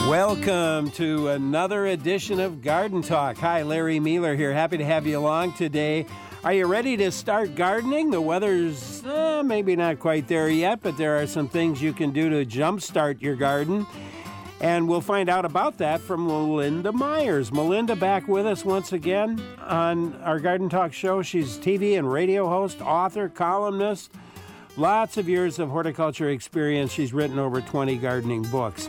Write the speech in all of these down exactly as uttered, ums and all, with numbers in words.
Welcome to another edition of Garden Talk. Hi, Larry Mueller here. Happy to have you along today. Are you ready to start gardening? The weather's uh, maybe not quite there yet, but there are some things you can do to jumpstart your garden. And we'll find out about that from Melinda Myers. Melinda back with us once again on our Garden Talk show. She's T V and radio host, author, columnist. Lots of years of horticulture experience. She's written over twenty gardening books.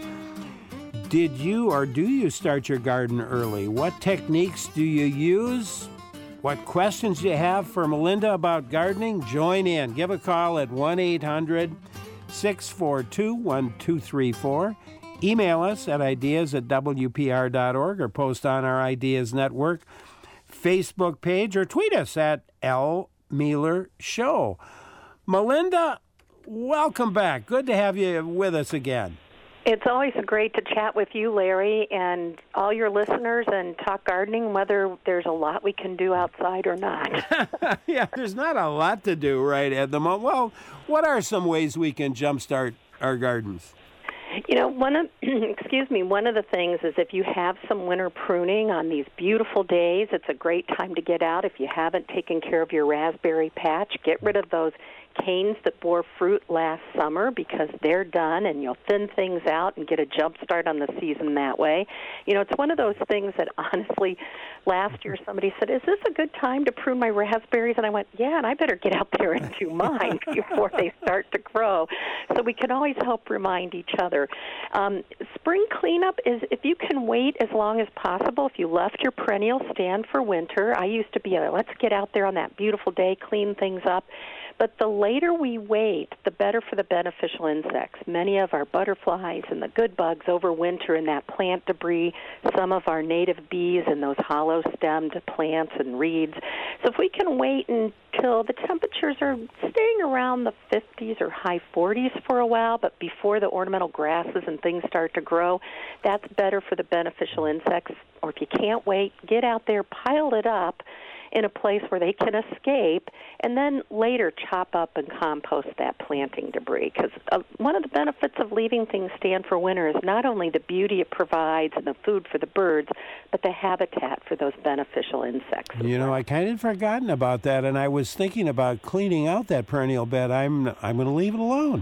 Did you or do you start your garden early? What techniques do you use? What questions do you have for Melinda about gardening? Join in. Give a call at one eight hundred six four two one two three four. Email us at ideas at w p r dot org or post on our Ideas Network Facebook page or tweet us at L Mueller Show. Melinda, welcome back. Good to have you with us again. It's always great to chat with you, Larry, and all your listeners and talk gardening, whether there's a lot we can do outside or not. Yeah, there's not a lot to do right at the moment. Well, what are some ways we can jumpstart our gardens? You know, one of excuse me, one of the things is if you have some winter pruning on these beautiful days, it's a great time to get out. If you haven't taken care of your raspberry patch, get rid of those canes that bore fruit last summer because they're done, and you'll thin things out and get a jump start on the season that way. You know, it's one of those things that honestly, last year somebody said, is this a good time to prune my raspberries? And I went, yeah, and I better get out there and do mine before they start to grow. So we can always help remind each other. Um, spring cleanup is if you can wait as long as possible. If you left your perennial stand for winter, I used to be a, let's get out there on that beautiful day, clean things up. But the later we wait, the better for the beneficial insects. Many of our butterflies and the good bugs overwinter in that plant debris, some of our native bees in those hollow-stemmed plants and reeds. So if we can wait until the temperatures are staying around the fifties or high forties for a while, but before the ornamental grasses and things start to grow, that's better for the beneficial insects. Or if you can't wait, get out there, pile it up in a place where they can escape, and then later chop up and compost that planting debris. Because uh, one of the benefits of leaving things stand for winter is not only the beauty it provides and the food for the birds, but the habitat for those beneficial insects. You know, I kind of forgotten about that, and I was thinking about cleaning out that perennial bed. I'm I'm going to leave it alone.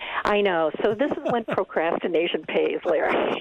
I know. So this is when procrastination pays, Larry.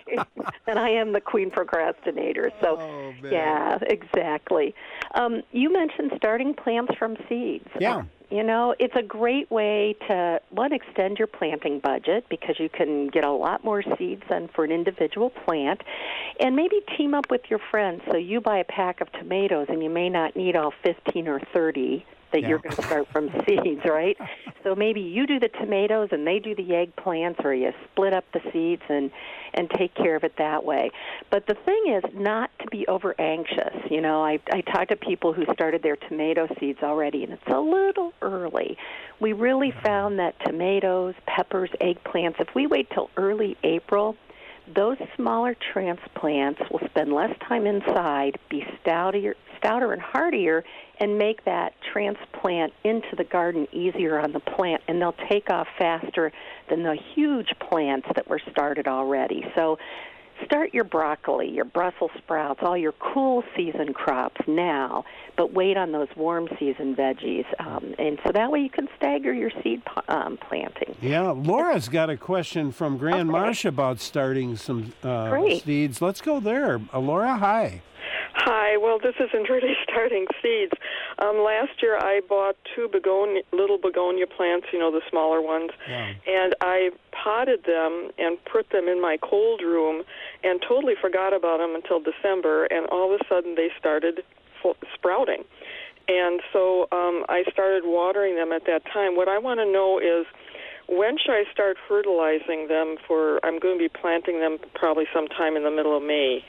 And I am the queen procrastinator. So, oh, yeah, exactly. Um, you mentioned starting plants from seeds. Yeah. You know, it's a great way to, one, extend your planting budget because you can get a lot more seeds than for an individual plant, and maybe team up with your friends. So you buy a pack of tomatoes, and you may not need all fifteen or thirty that yeah. you're going to start from seeds, right? So maybe you do the tomatoes and they do the eggplants, or you split up the seeds and, and take care of it that way. But the thing is not to be over anxious. You know, I, I talk to people who started their tomato seeds already, and it's a little early. We really found that tomatoes, peppers, eggplants, if we wait till early April, those smaller transplants will spend less time inside, be stouter, stouter and hardier, and make that transplant into the garden easier on the plant, and they'll take off faster than the huge plants that were started already. So start your broccoli, your Brussels sprouts, all your cool season crops now, but wait on those warm season veggies. Um, and so that way you can stagger your seed um, planting. Yeah, Laura's got a question from Grand okay. Marsh about starting some uh, seeds. Let's go there. Uh, Laura, hi. Hi. Well, this isn't really starting seeds. Um, last year I bought two begonia, little begonia plants, you know, the smaller ones, yeah. and I potted them and put them in my cold room and totally forgot about them until December, and all of a sudden they started fo- sprouting. And so um, I started watering them at that time. What I want to know is, when should I start fertilizing them for, I'm going to be planting them probably sometime in the middle of May.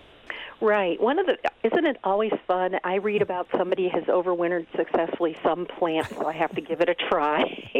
Right. One of the isn't it always fun? I read about somebody has overwintered successfully some plant, so I have to give it a try.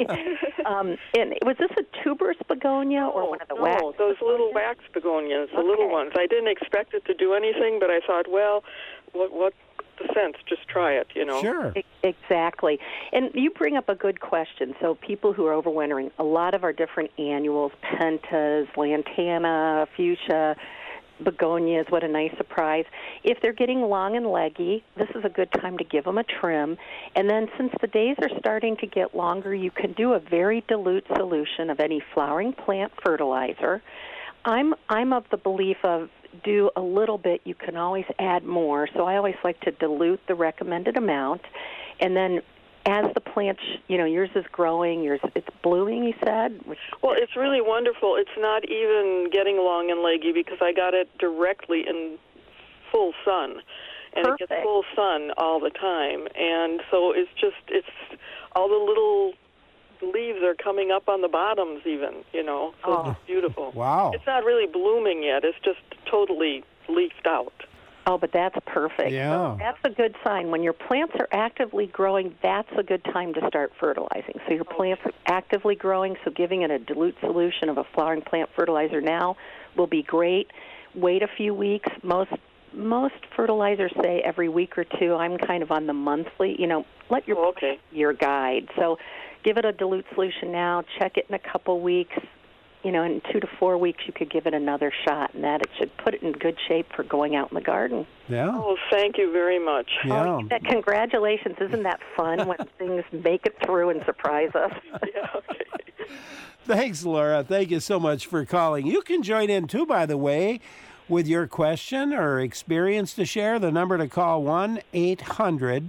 um, and was this a tuberous begonia or one of the no, wax? No, those begonias? little wax begonias, the okay. little ones. I didn't expect it to do anything, but I thought, well, what what the a sense. Just try it, you know. Sure. Exactly. And you bring up a good question. So people who are overwintering, a lot of our different annuals, pentas, lantana, fuchsia, begonias, what a nice surprise. If they're getting long and leggy, this is a good time to give them a trim. And then since the days are starting to get longer, you can do a very dilute solution of any flowering plant fertilizer. I'm I'm of the belief of do a little bit, you can always add more. So I always like to dilute the recommended amount. And then as the plant, you know, yours is growing, yours it's blooming, you said? Which, well, it's really wonderful. It's not even getting long and leggy because I got it directly in full sun. And Perfect. It gets full sun all the time. And so it's just, it's all the little leaves are coming up on the bottoms even, you know. So oh. it's beautiful. Wow. It's not really blooming yet. It's just totally leafed out. Oh, but that's perfect. Yeah. So that's a good sign. When your plants are actively growing, that's a good time to start fertilizing. So your plants are actively growing, so giving it a dilute solution of a flowering plant fertilizer now will be great. Wait a few weeks. Most most fertilizers say every week or two. I'm kind of on the monthly, you know, let your oh, okay. your guide. So give it a dilute solution now, check it in a couple weeks. You know, in two to four weeks, you could give it another shot, and that it should put it in good shape for going out in the garden. Yeah. Oh, thank you very much. Yeah. Oh, congratulations. Isn't that fun when things make it through and surprise us? Yeah, okay. Thanks, Laura. Thank you so much for calling. You can join in, too, by the way, with your question or experience to share. The number to call, one eight hundred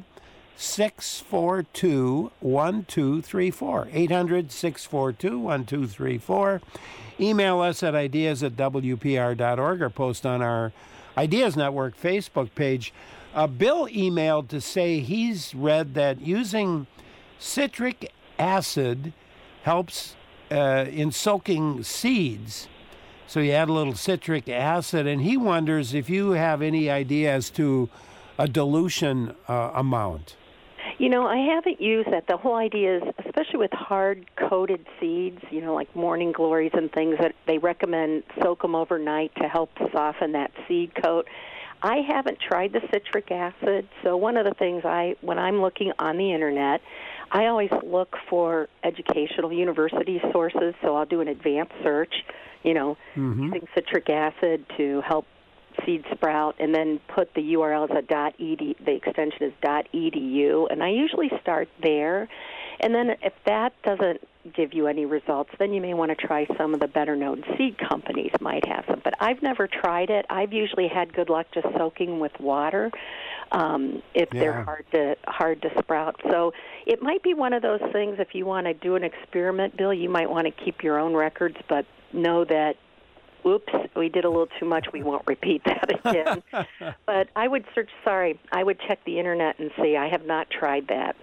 six four two one two three four. eight hundred six four two one two three four. Email us at ideas at w p r dot org or post on our Ideas Network Facebook page. Uh, Bill emailed to say he's read that using citric acid helps uh, in soaking seeds. So you add a little citric acid, and he wonders if you have any idea as to a dilution uh, amount. You know, I haven't used that. The whole idea is, especially with hard-coated seeds, you know, like morning glories and things, that they recommend soak them overnight to help soften that seed coat. I haven't tried the citric acid, so one of the things I, when I'm looking on the Internet, I always look for educational university sources, so I'll do an advanced search, you know, Mm-hmm. using citric acid to help seed sprout, and then put the U R L as a .ed, the extension is .edu, and I usually start there. And then if that doesn't give you any results, then you may want to try some of the better-known seed companies might have some. But I've never tried it. I've usually had good luck just soaking with water um, if Yeah. they're hard to hard to sprout. So it might be one of those things, if you want to do an experiment, Bill, you might want to keep your own records, but know that oops, we did a little too much. We won't repeat that again. But I would search, sorry, I would check the Internet and see. I have not tried that.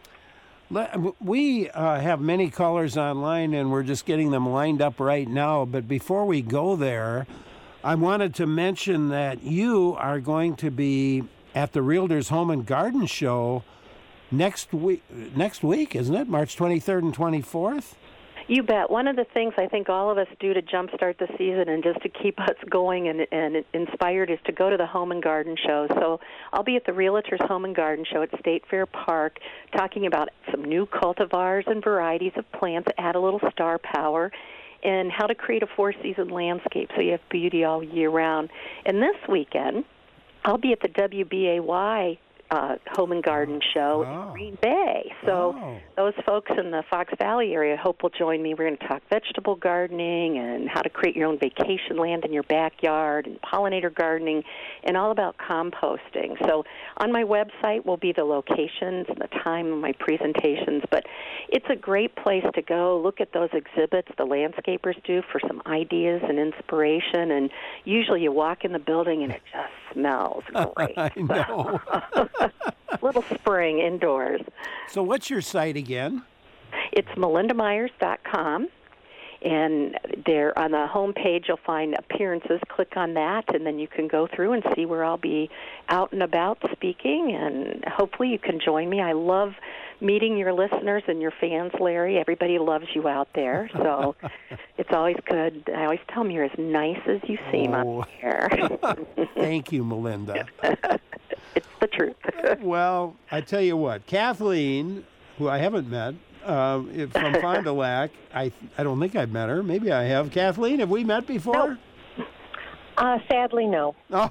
We uh, have many callers online, and we're just getting them lined up right now. But before we go there, I wanted to mention that you are going to be at the Realtors Home and Garden Show next week, next week, isn't it? March twenty-third and twenty-fourth? You bet. One of the things I think all of us do to jumpstart the season and just to keep us going and, and inspired is to go to the Home and Garden Show. So I'll be at the Realtors Home and Garden Show at State Fair Park talking about some new cultivars and varieties of plants, add a little star power, and how to create a four-season landscape so you have beauty all year round. And this weekend, I'll be at the W B A Y Uh, Home and Garden Show oh. in Green Bay. So oh. those folks in the Fox Valley area, I hope will join me. We're going to talk vegetable gardening and how to create your own vacation land in your backyard and pollinator gardening and all about composting. So on my website will be the locations and the time of my presentations, but it's a great place to go. Look at those exhibits the landscapers do for some ideas and inspiration, and usually you walk in the building and it just smells great. I know. Little spring indoors. So what's your site again? It's melinda myers dot com, and there on the home page you'll find appearances. Click on that, and then you can go through and see where I'll be out and about speaking, and hopefully you can join me. I love meeting your listeners and your fans, Larry. Everybody loves you out there, so it's always good. I always tell them you're as nice as you seem Oh. on here. Thank you, Melinda. It's the truth. Well, I tell you what, Kathleen, who I haven't met, uh, from Fond du Lac, I I don't think I've met her. Maybe I have. Kathleen, have we met before? No. Uh, sadly, no. Oh,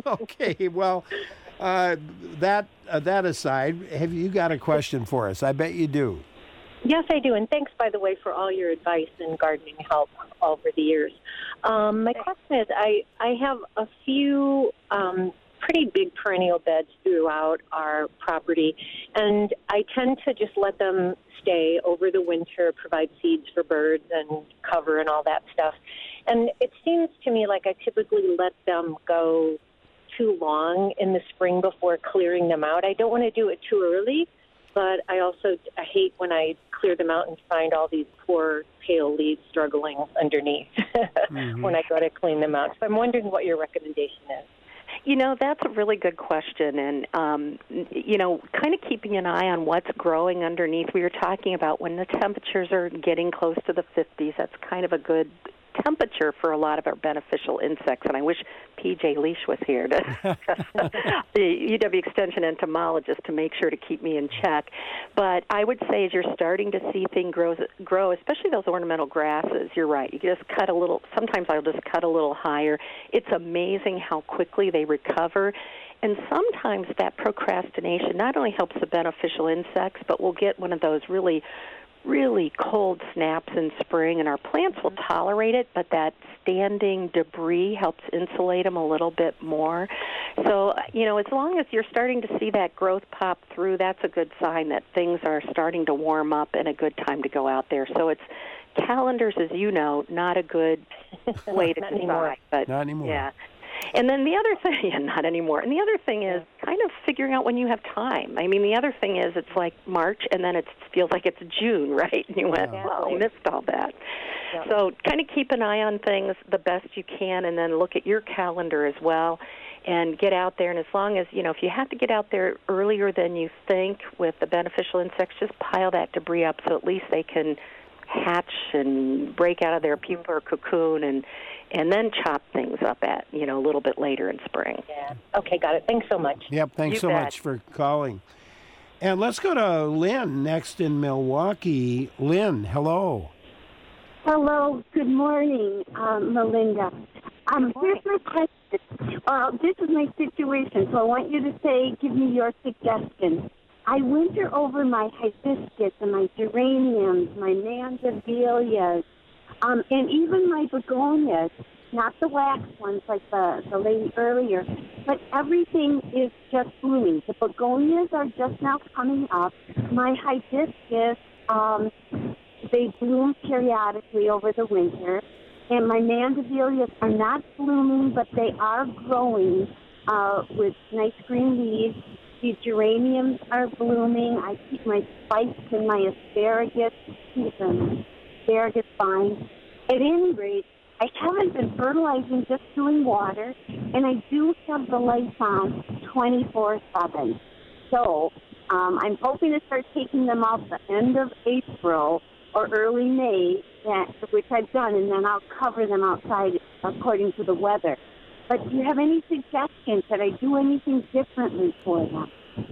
okay. Well, uh, that uh, that aside, have you got a question for us? I bet you do. Yes, I do. And thanks, by the way, for all your advice and gardening help over the years. Um, my question is, I, I have a few um, pretty big perennial beds throughout our property, and I tend to just let them stay over the winter, provide seeds for birds and cover and all that stuff. And it seems to me like I typically let them go too long in the spring before clearing them out. I don't want to do it too early, but I also I hate when I clear them out and find all these poor pale leaves struggling underneath mm-hmm. when I go to clean them out. So I'm wondering what your recommendation is. You know, that's a really good question. And, um, you know, kind of keeping an eye on what's growing underneath. We were talking about when the temperatures are getting close to the fifties, that's kind of a good temperature for a lot of our beneficial insects, and I wish P J Leash was here, to, the U W Extension entomologist, to make sure to keep me in check. But I would say as you're starting to see things grow, grow, especially those ornamental grasses, you're right. You just cut a little, sometimes I'll just cut a little higher. It's amazing how quickly they recover. And sometimes that procrastination not only helps the beneficial insects, but we'll get one of those really really cold snaps in spring, and our plants will tolerate it, but that standing debris helps insulate them a little bit more. So, you know, as long as you're starting to see that growth pop through, that's a good sign that things are starting to warm up and a good time to go out there. So it's calendars, as you know, not a good way to not decide. Anymore. But not anymore. Yeah. And then the other thing, yeah, not anymore. And the other thing is kind of figuring out when you have time. I mean, the other thing is it's like March, and then it feels like it's June, right? And you went, Yeah. well, I missed all that. Yeah. So kind of keep an eye on things the best you can, and then look at your calendar as well, and get out there. And as long as, you know, if you have to get out there earlier than you think with the beneficial insects, just pile that debris up so at least they can hatch and break out of their pupa or cocoon, and and then chop things up at, you know, a little bit later in spring. Yeah. Okay, got it. Thanks so much. Yep, thanks You so bet. much for calling. And let's go to Lynn next in Milwaukee. Lynn, hello. Hello, good morning, um, Melinda. Um, here's my question. Uh, this is my situation, so I want you to say, give me your suggestion. I winter over my hibiscus and my geraniums, my mandevillias, um, and even my begonias, not the wax ones like the, the lady earlier, but everything is just blooming. The begonias are just now coming up. My hibiscus, um, they bloom periodically over the winter, and my mandevillias are not blooming, but they are growing uh, with nice green leaves. The geraniums are blooming. I keep my spikes and my asparagus, and asparagus vines. At any rate, I haven't been fertilizing, just doing water, and I do have the lights on twenty-four seven. So um, I'm hoping to start taking them out the end of April or early May, that, which I've done, and then I'll cover them outside according to the weather. But do you have any suggestions that I do anything differently for them?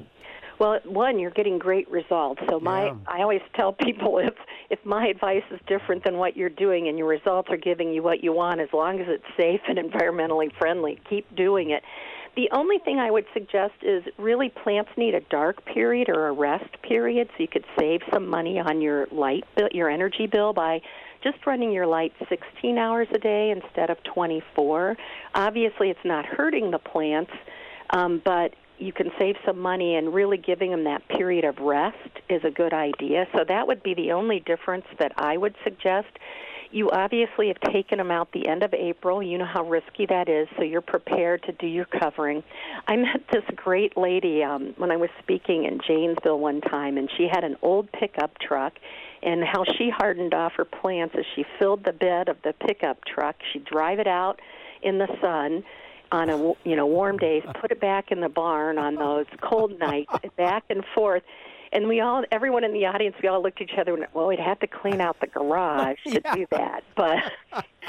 Well, one, you're getting great results. So my, Yeah. I always tell people if if my advice is different than what you're doing and your results are giving you what you want, as long as it's safe and environmentally friendly, keep doing it. The only thing I would suggest is really plants need a dark period or a rest period, so you could save some money on your light bill, your energy bill, by just running your light sixteen hours a day instead of twenty-four. Obviously, it's not hurting the plants, um, but you can save some money, and really giving them that period of rest is a good idea. So that would be the only difference that I would suggest. You obviously have taken them out the end of April. You know how risky that is, so you're prepared to do your covering. I met this great lady um, when I was speaking in Janesville one time, and she had an old pickup truck, and how she hardened off her plants is she filled the bed of the pickup truck. She'd drive it out in the sun on a you know warm days, put it back in the barn on those cold nights, back and forth. And we all, everyone in the audience, we all looked at each other and went, well, we'd have to clean out the garage to Yeah. do that. But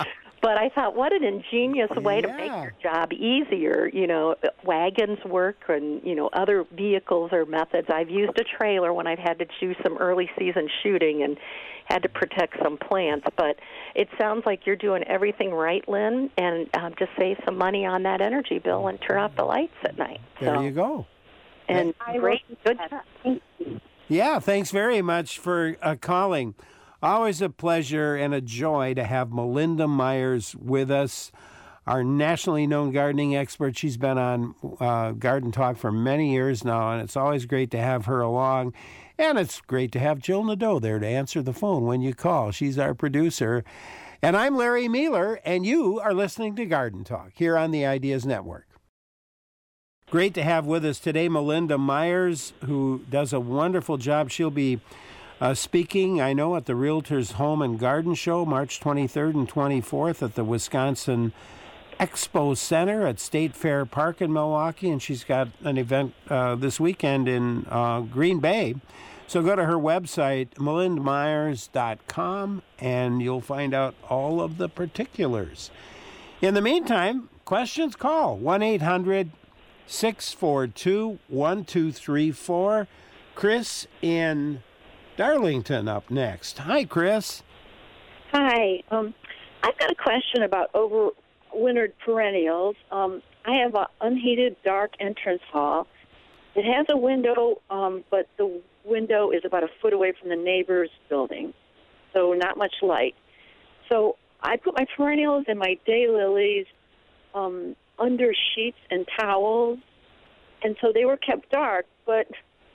But I thought, what an ingenious way to make Yeah. your job easier. You know, wagons work and, you know, other vehicles or methods. I've used a trailer when I've had to do some early season shooting and had to protect some plants. But it sounds like you're doing everything right, Lynn, and um, just save some money on that energy bill and turn off the lights at night. There So, you go. And I great, will do good that. job. Thank you. Yeah, thanks very much for uh, calling. Always a pleasure and a joy to have Melinda Myers with us, our nationally known gardening expert. She's been on uh, Garden Talk for many years now, and it's always great to have her along. And it's great to have Jill Nadeau there to answer the phone when you call. She's our producer. And I'm Larry Mealer, and you are listening to Garden Talk here on the Ideas Network. Great to have with us today Melinda Myers, who does a wonderful job. She'll be uh, speaking, I know, at the Realtors Home and Garden Show, March twenty-third and twenty-fourth at the Wisconsin Expo Center at State Fair Park in Milwaukee. And she's got an event uh, this weekend in uh, Green Bay. So go to her website, melinda myers dot com, and you'll find out all of the particulars. In the meantime, questions, call one eight hundred six four two one two three four. Chris in Darlington up next. Hi, Chris. Hi. Um, I've got a question about overwintered perennials. Um, I have an unheated dark entrance hall. It has a window, um, but the window is about a foot away from the neighbor's building, so not much light. So I put my perennials and my daylilies um, under sheets and towels, and so they were kept dark. But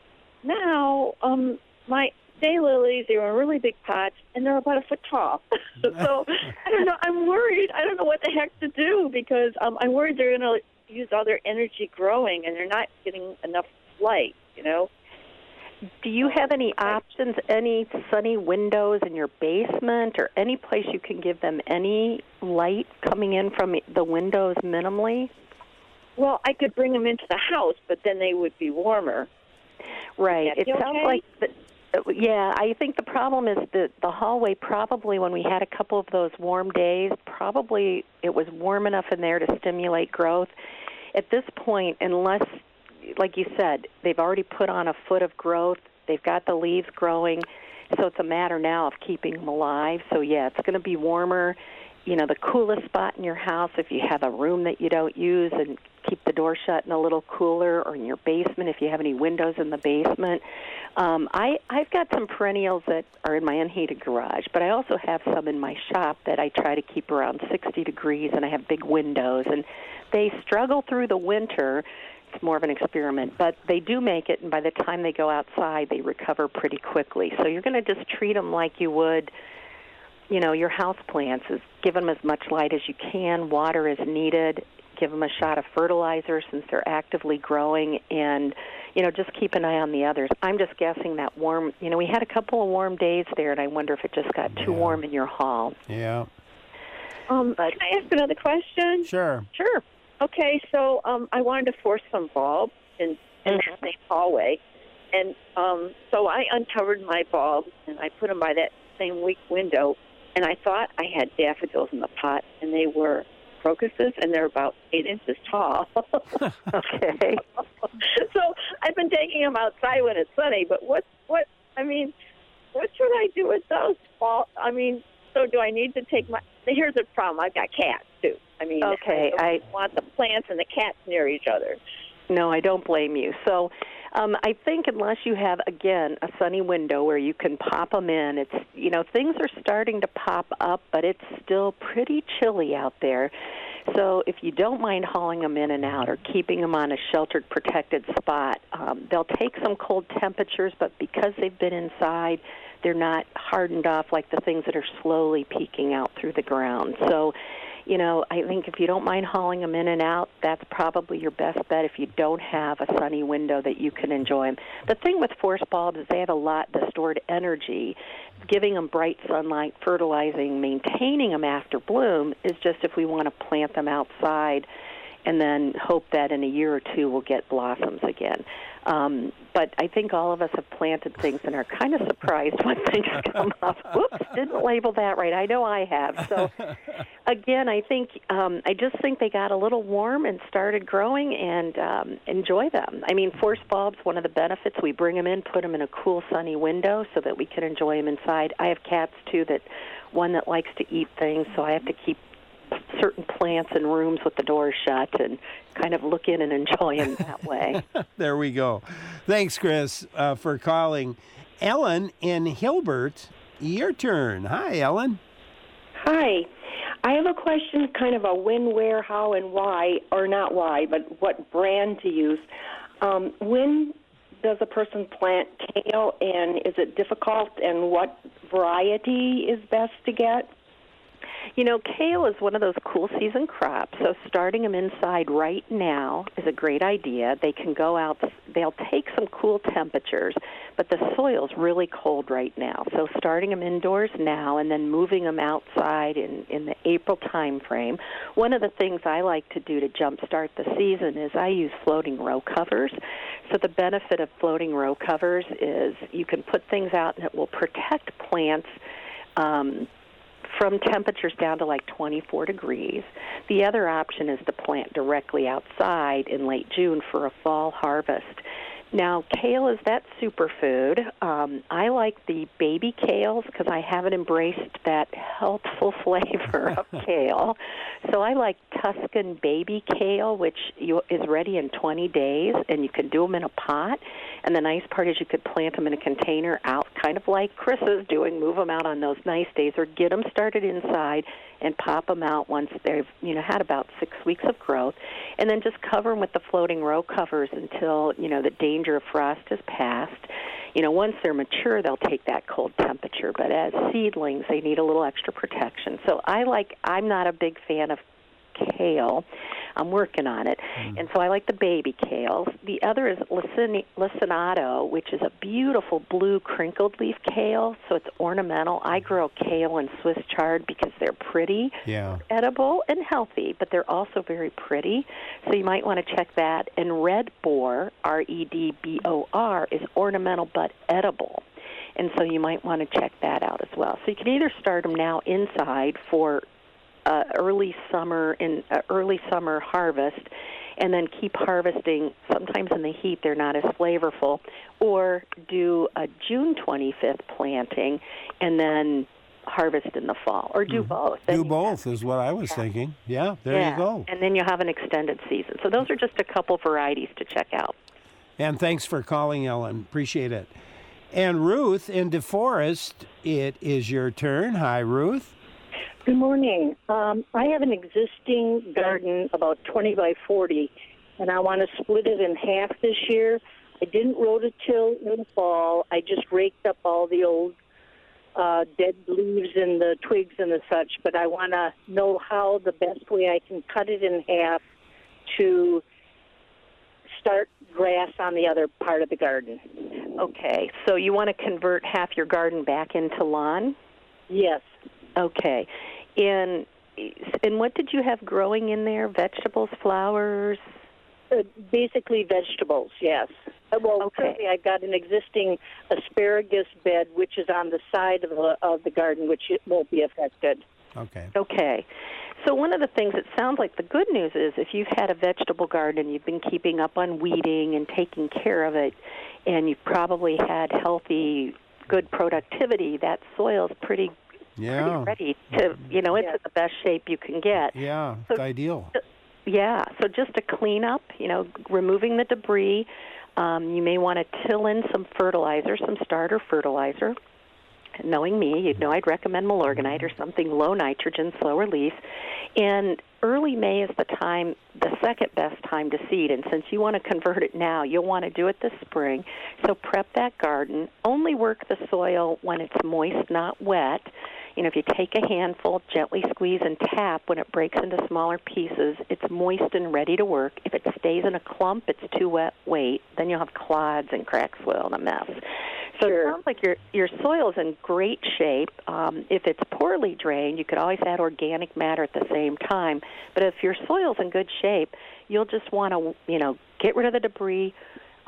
now um, my daylilies, they were in really big pots, and they're about a foot tall. So I don't know. I'm worried. I don't know what the heck to do because um, I'm worried they're going to use all their energy growing, and they're not getting enough light, you know. Do you have any options, any sunny windows in your basement or any place you can give them any light coming in from the windows minimally? Well, I could bring them into the house, but then they would be warmer. Right. Would that It be sounds okay? like, the, yeah, I think the problem is that the hallway probably, when we had a couple of those warm days, probably it was warm enough in there to stimulate growth. At this point, unless, like you said, they've already put on a foot of growth, they've got the leaves growing, so it's a matter now of keeping them alive. So, yeah, it's going to be warmer. You know, the coolest spot in your house, if you have a room that you don't use, and keep the door shut and a little cooler, or in your basement if you have any windows in the basement. Um, I, I've got some perennials that are in my unheated garage, but I also have some in my shop that I try to keep around sixty degrees, and I have big windows, and they struggle through the winter. It's more of an experiment, but they do make it, and by the time they go outside, they recover pretty quickly. So you're going to just treat them like you would, you know, your house plants. Is give them as much light as you can, water as needed, give them a shot of fertilizer since they're actively growing, and, you know, just keep an eye on the others. I'm just guessing that warm, you know, we had a couple of warm days there, and I wonder if it just got too Yeah. warm in your hall. Yeah. Um, But- can I ask another question? Sure. Sure. Okay, so um, I wanted to force some bulbs in, in Mhm. that same hallway. And um, so I uncovered my bulbs, and I put them by that same weak window. And I thought I had daffodils in the pot, and they were crocuses, and they're about eight inches tall. Okay. So I've been taking them outside when it's sunny, but what, what, I mean, what should I do with those? Well, I mean, so do I need to take my, here's the problem, I've got cats, too. I mean, Okay, I I- don't want the plants and the cats near each other. No, I don't blame you. So um, I think unless you have, again, a sunny window where you can pop them in, it's, you know, things are starting to pop up, but it's still pretty chilly out there. So if you don't mind hauling them in and out or keeping them on a sheltered, protected spot, um, they'll take some cold temperatures, but because they've been inside, they're not hardened off like the things that are slowly peeking out through the ground. So, you know, I think if you don't mind hauling them in and out, that's probably your best bet if you don't have a sunny window that you can enjoy them. The thing with force bulbs is they have a lot of stored energy. Giving them bright sunlight, fertilizing, maintaining them after bloom is just if we want to plant them outside and then hope that in a year or two we'll get blossoms again. Um, but I think all of us have planted things and are kind of surprised when things come up. Whoops, didn't label that right. I know I have. So, again, I think um, I just think they got a little warm and started growing, and um, enjoy them. I mean, forced bulbs, one of the benefits, we bring them in, put them in a cool, sunny window so that we can enjoy them inside. I have cats, too, that one that likes to eat things, so I have to keep certain plants in rooms with the doors shut and kind of look in and enjoy them that way. There we go. Thanks, Chris, uh, for calling. Ellen in Hilbert, your turn. Hi, Ellen. Hi. I have a question, kind of a when, where, how, and why, or not why, but what brand to use. Um, when does a person plant kale, and is it difficult, and what variety is best to get? You know, kale is one of those cool season crops, so starting them inside right now is a great idea. They can go out, they'll take some cool temperatures, but the soil's really cold right now. So starting them indoors now and then moving them outside in, in the April time frame. One of the things I like to do to jumpstart the season is I use floating row covers. So the benefit of floating row covers is you can put things out and it will protect plants um, from temperatures down to like twenty-four degrees. The other option is to plant directly outside in late June for a fall harvest. Now, kale is that superfood. Um, I like the baby kales because I haven't embraced that healthful flavor of kale. So I like Tuscan baby kale, which you, is ready in twenty days, and you can do them in a pot. And the nice part is you could plant them in a container out, kind of like Chris is doing, move them out on those nice days, or get them started inside and pop them out once they've, you know, had about six weeks of growth, and then just cover them with the floating row covers until, you know, the danger of frost is past. You know, once they're mature, they'll take that cold temperature, but as seedlings, they need a little extra protection. So I like, I'm not a big fan of kale. I'm working on it. Mm. And so I like the baby kales. The other is Lacin- Lacinato, which is a beautiful blue crinkled leaf kale, so it's ornamental. I grow kale and Swiss chard because they're pretty, yeah. edible, and healthy, but they're also very pretty. So you might want to check that. And red boar, R E D B O R, is ornamental but edible. And so you might want to check that out as well. So you can either start them now inside for Uh, early summer in uh, early summer harvest, and then keep harvesting. Sometimes in the heat they're not as flavorful, or do a June twenty-fifth planting and then harvest in the fall, or do mm-hmm. both. Then do both is what I was yeah. thinking. Yeah, there yeah. you go. And then you'll have an extended season. So those are just a couple varieties to check out. And thanks for calling, Ellen. Appreciate it. And Ruth in DeForest, it is your turn. Hi, Ruth. Good morning. Um, I have an existing garden about twenty by forty, and I want to split it in half this year. I didn't rototill in the fall. I just raked up all the old uh, dead leaves and the twigs and the such, but I want to know how the best way I can cut it in half to start grass on the other part of the garden. Okay, so you want to convert half your garden back into lawn? Yes. Okay. And, and what did you have growing in there? Vegetables, flowers? Uh, basically vegetables, yes. Uh, well, okay. Currently I've got an existing asparagus bed, which is on the side of the, of the garden, which it won't be affected. Okay. Okay. So one of the things, it sounds like the good news is if you've had a vegetable garden, you've been keeping up on weeding and taking care of it, and you've probably had healthy, good productivity, that soil's pretty Yeah. pretty ready to, you know, it's yeah. in the best shape you can get. Yeah, so, it's ideal. Yeah, so just a cleanup, you know, removing the debris. Um, you may want to till in some fertilizer, some starter fertilizer. Knowing me, you'd know I'd recommend Milorganite or something low nitrogen, slow release. And early May is the time, the second best time to seed. And since you want to convert it now, you'll want to do it this spring. So prep that garden. Only work the soil when it's moist, not wet. You know, if you take a handful, gently squeeze and tap when it breaks into smaller pieces, it's moist and ready to work. If it stays in a clump, it's too wet, wait. Then you'll have clods and cracked soil and a mess. So sure. It sounds like your your soil is in great shape. Um, if it's poorly drained, you could always add organic matter at the same time. But if your soil's in good shape, you'll just want to, you know, get rid of the debris,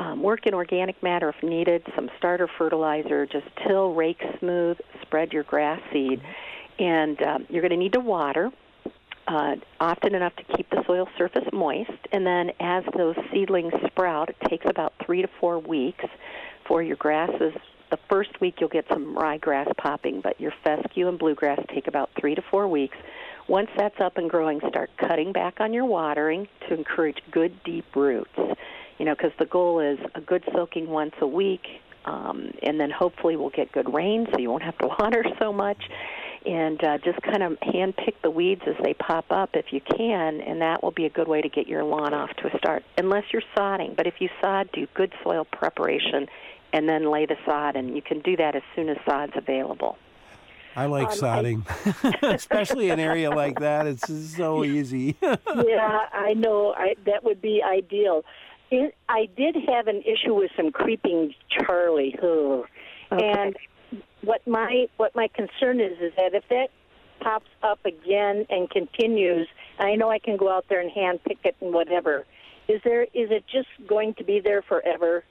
um, work in organic matter if needed, some starter fertilizer, just till, rake smooth, spread your grass seed. And um, you're going to need to water uh, often enough to keep the soil surface moist. And then as those seedlings sprout, it takes about three to four weeks for your grasses. The first week you'll get some ryegrass popping, but your fescue and bluegrass take about three to four weeks. Once that's up and growing, start cutting back on your watering to encourage good, deep roots. You know, because the goal is a good soaking once a week, um, and then hopefully we'll get good rain so you won't have to water so much. And uh, just kind of hand-pick the weeds as they pop up if you can, and that will be a good way to get your lawn off to a start, unless you're sodding. But if you sod, do good soil preparation and then lay the sod, and you can do that as soon as sod's available. I like um, sodding, I... especially an area like that. It's so easy. Yeah, I know. I, that would be ideal. It, I did have an issue with some creeping Charlie, oh. okay. and what my what my concern is is that if that pops up again and continues, I know I can go out there and hand pick it and whatever. Is there is it just going to be there forever?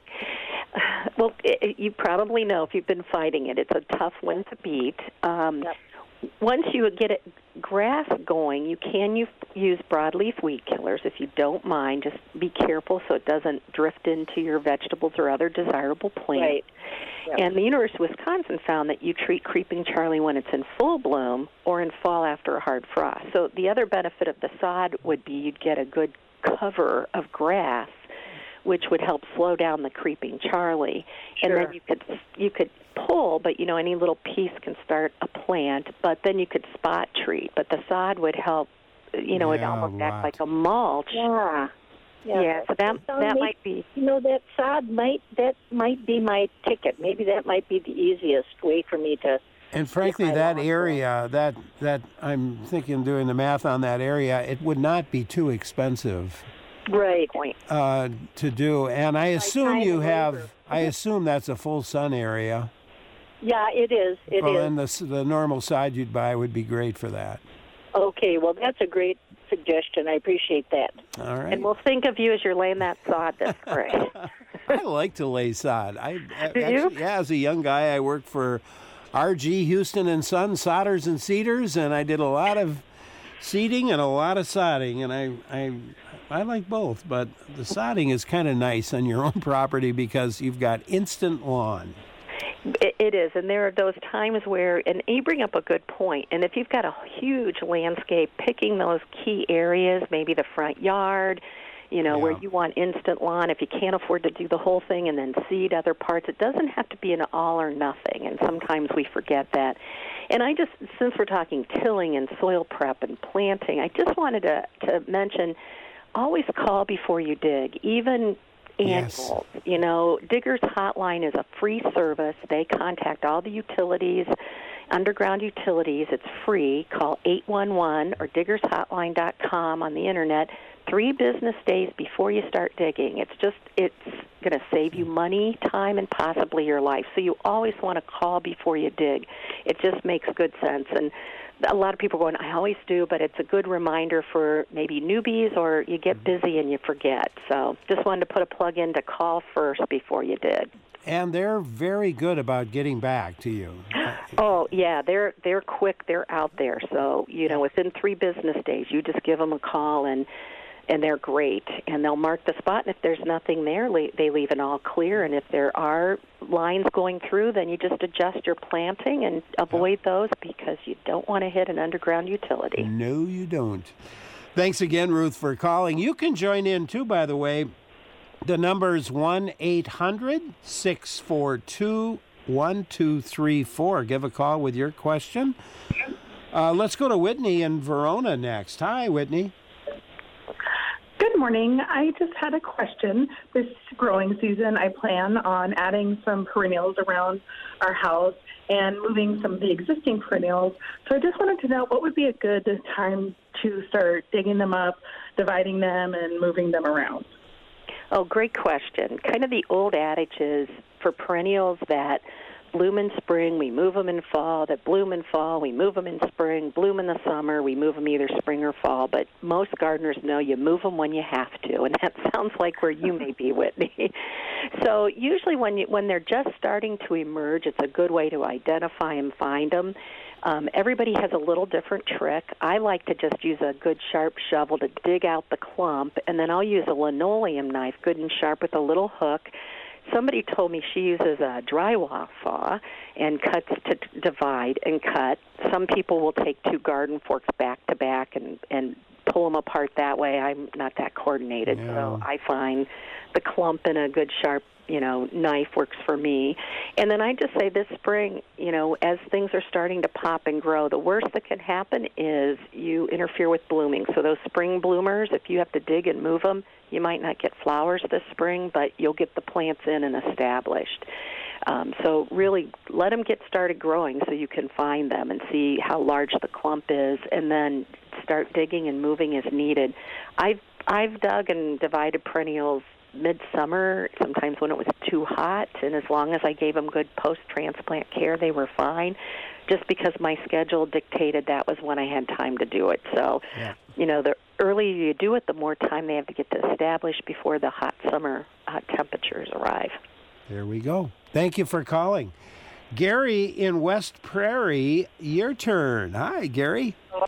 Well, it, you probably know if you've been fighting it. It's a tough one to beat. Um, yep. Once you get it grass going, you can use, use broadleaf weed killers if you don't mind. Just be careful so it doesn't drift into your vegetables or other desirable plants. Right. Yep. And the University of Wisconsin found that you treat creeping Charlie when it's in full bloom or in fall after a hard frost. So the other benefit of the sod would be you'd get a good cover of grass, which would help slow down the creeping Charlie. Sure. And then you could you could pull, but you know any little piece can start a plant. But then you could spot treat. But the sod would help. You know, yeah, it almost act like a mulch. Yeah. Yeah. yeah so that that may, might be. You know, that sod might that might be my ticket. Maybe that might be the easiest way for me to. And frankly, that area, that that I'm thinking, doing the math on that area, it would not be too expensive. Right. Uh, to do, and I assume you have. I assume that's a full sun area. Yeah, it is. It well, is. and the the normal side you'd buy would be great for that. Okay, well, that's a great suggestion. I appreciate that. All right. And we'll think of you as you're laying that sod this spring. I like to lay sod. I do actually, you? Yeah, as a young guy, I worked for R G Houston and Son Sodders and Seeders, and I did a lot of seeding and a lot of sodding, and I I. I like both, but the sodding is kind of nice on your own property because you've got instant lawn. It, it is, and there are those times where, and you bring up a good point, and if you've got a huge landscape, picking those key areas, maybe the front yard, you know, yeah. where you want instant lawn, if you can't afford to do the whole thing and then seed other parts, it doesn't have to be an all or nothing, and sometimes we forget that. And I just, since we're talking tilling and soil prep and planting, I just wanted to, to mention, always call before you dig, even annuals. Yes. You know, Diggers Hotline is a free service. They contact all the utilities, underground utilities. It's free. Call eight one one or diggers hotline dot com on the Internet three business days before you start digging. It's just, it's going to save you money, time, and possibly your life. So you always want to call before you dig. It just makes good sense. And a lot of people are going, I always do, but it's a good reminder for maybe newbies or you get busy and you forget. So just wanted to put a plug in to call first before you dig. And they're very good about getting back to you. Oh, yeah, they're they're quick. They're out there. So, you know, within three business days, you just give them a call and and they're great. And they'll mark the spot, and if there's nothing there, they leave it all clear. And if there are lines going through, then you just adjust your planting and avoid those because you don't want to hit an underground utility. No, you don't. Thanks again, Ruth, for calling. You can join in, too, by the way. The number is one eight hundred six four two one two three four. Give a call with your question. Uh, let's go to Whitney in Verona next. Hi, Whitney. Good morning. I just had a question. This growing season, I plan on adding some perennials around our house and moving some of the existing perennials. So I just wanted to know what would be a good time to start digging them up, dividing them, and moving them around. Oh, great question. Kind of the old adage is for perennials that bloom in spring, we move them in fall, that bloom in fall, we move them in spring, bloom in the summer, we move them either spring or fall. But most gardeners know you move them when you have to, and that sounds like where you may be, Whitney. So usually when you, when they're just starting to emerge, it's a good way to identify and find them. Um, everybody has a little different trick. I like to just use a good sharp shovel to dig out the clump, and then I'll use a linoleum knife, good and sharp with a little hook. Somebody told me she uses a drywall saw and cuts to t- divide and cut. Some people will take two garden forks back to back and, and pull them apart that way. I'm not that coordinated, Yeah. so I find the clump and a good sharp, you know, knife works for me. And then I just say this spring, you know, as things are starting to pop and grow, the worst that can happen is you interfere with blooming. So those spring bloomers, if you have to dig and move them, you might not get flowers this spring, but you'll get the plants in and established. Um, so really let them get started growing so you can find them and see how large the clump is, and then start digging and moving as needed. I've, I've dug and divided perennials midsummer, sometimes when it was too hot, and as long as I gave them good post-transplant care, they were fine, just because my schedule dictated that was when I had time to do it. So, Yeah. you know, the earlier you do it, the more time they have to get to establish before the hot summer uh, temperatures arrive. There we go. Thank you for calling. Gary in West Prairie, your turn. Hi, Gary. Hello?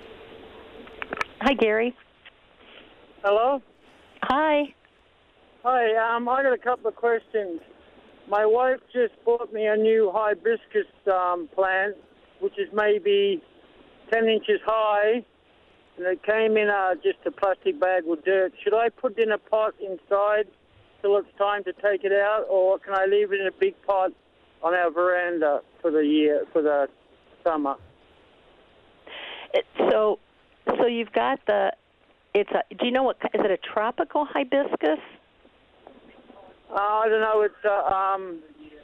Hi, Gary. Hello? Hi. Hi, um, I got a couple of questions. My wife just bought me a new hibiscus um, plant, which is maybe ten inches high, and it came in a, just a plastic bag with dirt. Should I put it in a pot inside till it's time to take it out, or can I leave it in a big pot on our veranda for the year, for the summer? It, so, so you've got the. It's a. Do you know what? Is it a tropical hibiscus? Uh, I don't know. It's uh, um,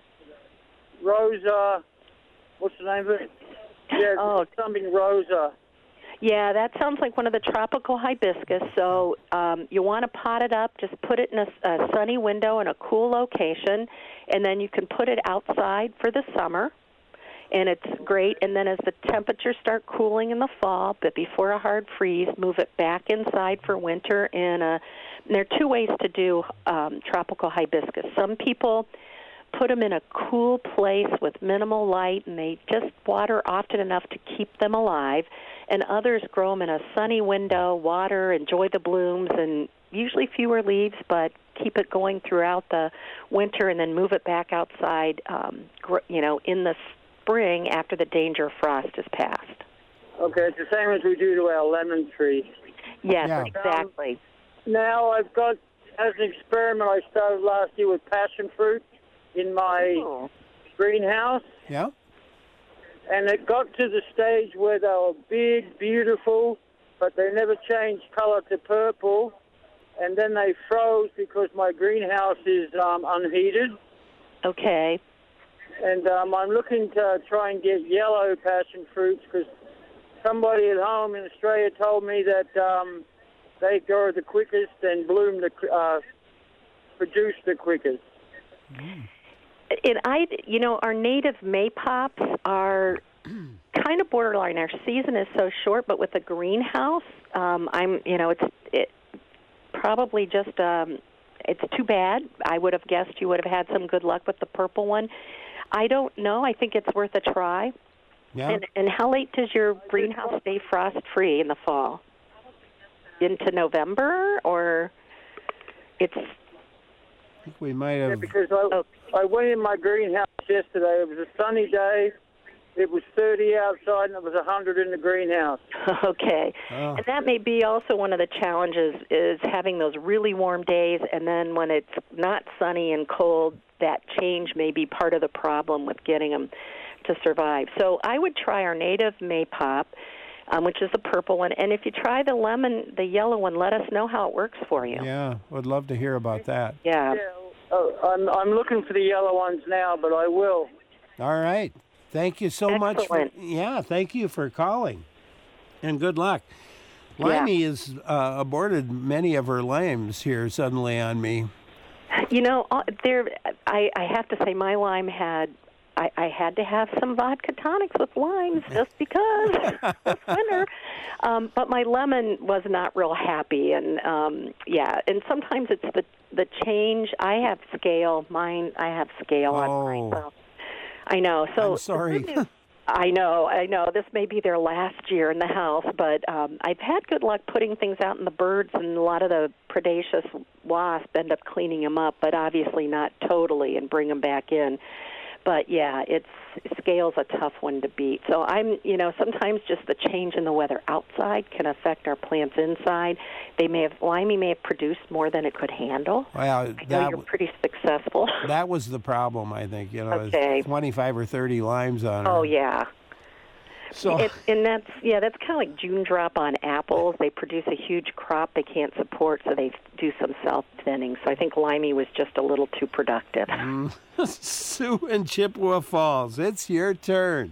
Rosa. What's the name of it? Yeah, Oh. something Rosa. Yeah, that sounds like one of the tropical hibiscus. So um, you want to pot it up. Just put it in a, a sunny window in a cool location, and then you can put it outside for the summer. And it's great. And then as the temperatures start cooling in the fall, but before a hard freeze, move it back inside for winter. In a, and there are two ways to do um, tropical hibiscus. Some people put them in a cool place with minimal light, and they just water often enough to keep them alive. And others grow them in a sunny window, water, enjoy the blooms, and usually fewer leaves, but keep it going throughout the winter, and then move it back outside, um, you know, in the spring after the danger of frost is passed. Okay, it's the same as we do to our lemon tree. Yes, Yeah. exactly. Um, now I've got, as an experiment, I started last year with passion fruit in my Oh. greenhouse, Yeah? and it got to the stage where they were big, beautiful, but they never changed color to purple, and then they froze because my greenhouse is um, unheated. Okay. And um, I'm looking to try and get yellow passion fruits because somebody at home in Australia told me that um, they grow the quickest and bloom the uh, produce the quickest. And I, you know, our native maypops are kind of borderline. Our season is so short, but with a greenhouse, um, I'm, you know, it's it probably just, um, it's too bad. I would have guessed you would have had some good luck with the purple one. I don't know. I think it's worth a try. Yeah. And, and how late does your greenhouse stay frost-free in the fall? Into November, or it's... I think we might Yeah, have. because I, Oh. I went in my greenhouse yesterday. It was a sunny day. It was thirty outside, and it was one hundred in the greenhouse. Okay. Oh. And that may be also one of the challenges, is having those really warm days, and then when it's not sunny and cold, that change may be part of the problem with getting them to survive. So I would try our native maypop, um, which is the purple one, and if you try the lemon, the yellow one, let us know how it works for you. Yeah, would love to hear about that. Yeah. Yeah, oh, I'm I'm looking for the yellow ones now, but I will. All right. Thank you so much. For, Excellent. yeah, thank you for calling. And good luck. Yeah. Limey has uh, aborted many of her limes here suddenly on me. You know, uh, there. I, I have to say, my lime had I, I had to have some vodka tonics with limes just because it's winter. Um, but my lemon was not real happy, and um, yeah, and sometimes it's the the change. I have scale. Mine, I have scale oh. on mine. So I know. So I'm sorry. I know, I know. This may be their last year in the house, but um, I've had good luck putting things out, and the birds and a lot of the predaceous wasps end up cleaning them up, but obviously not totally, and bring them back in. But yeah, it's scale's a tough one to beat. So I'm, you know, sometimes just the change in the weather outside can affect our plants inside. They may have, Limey may have produced more than it could handle. Well, I know that, you're pretty successful. That was the problem, I think. You know, okay. twenty-five or thirty limes on her. Oh yeah. So, it, and that's yeah, that's kind of like June drop on apples. They produce a huge crop they can't support, so they do some self-thinning. So I think Limey was just a little too productive. Mm. Sue in Chippewa Falls, it's your turn.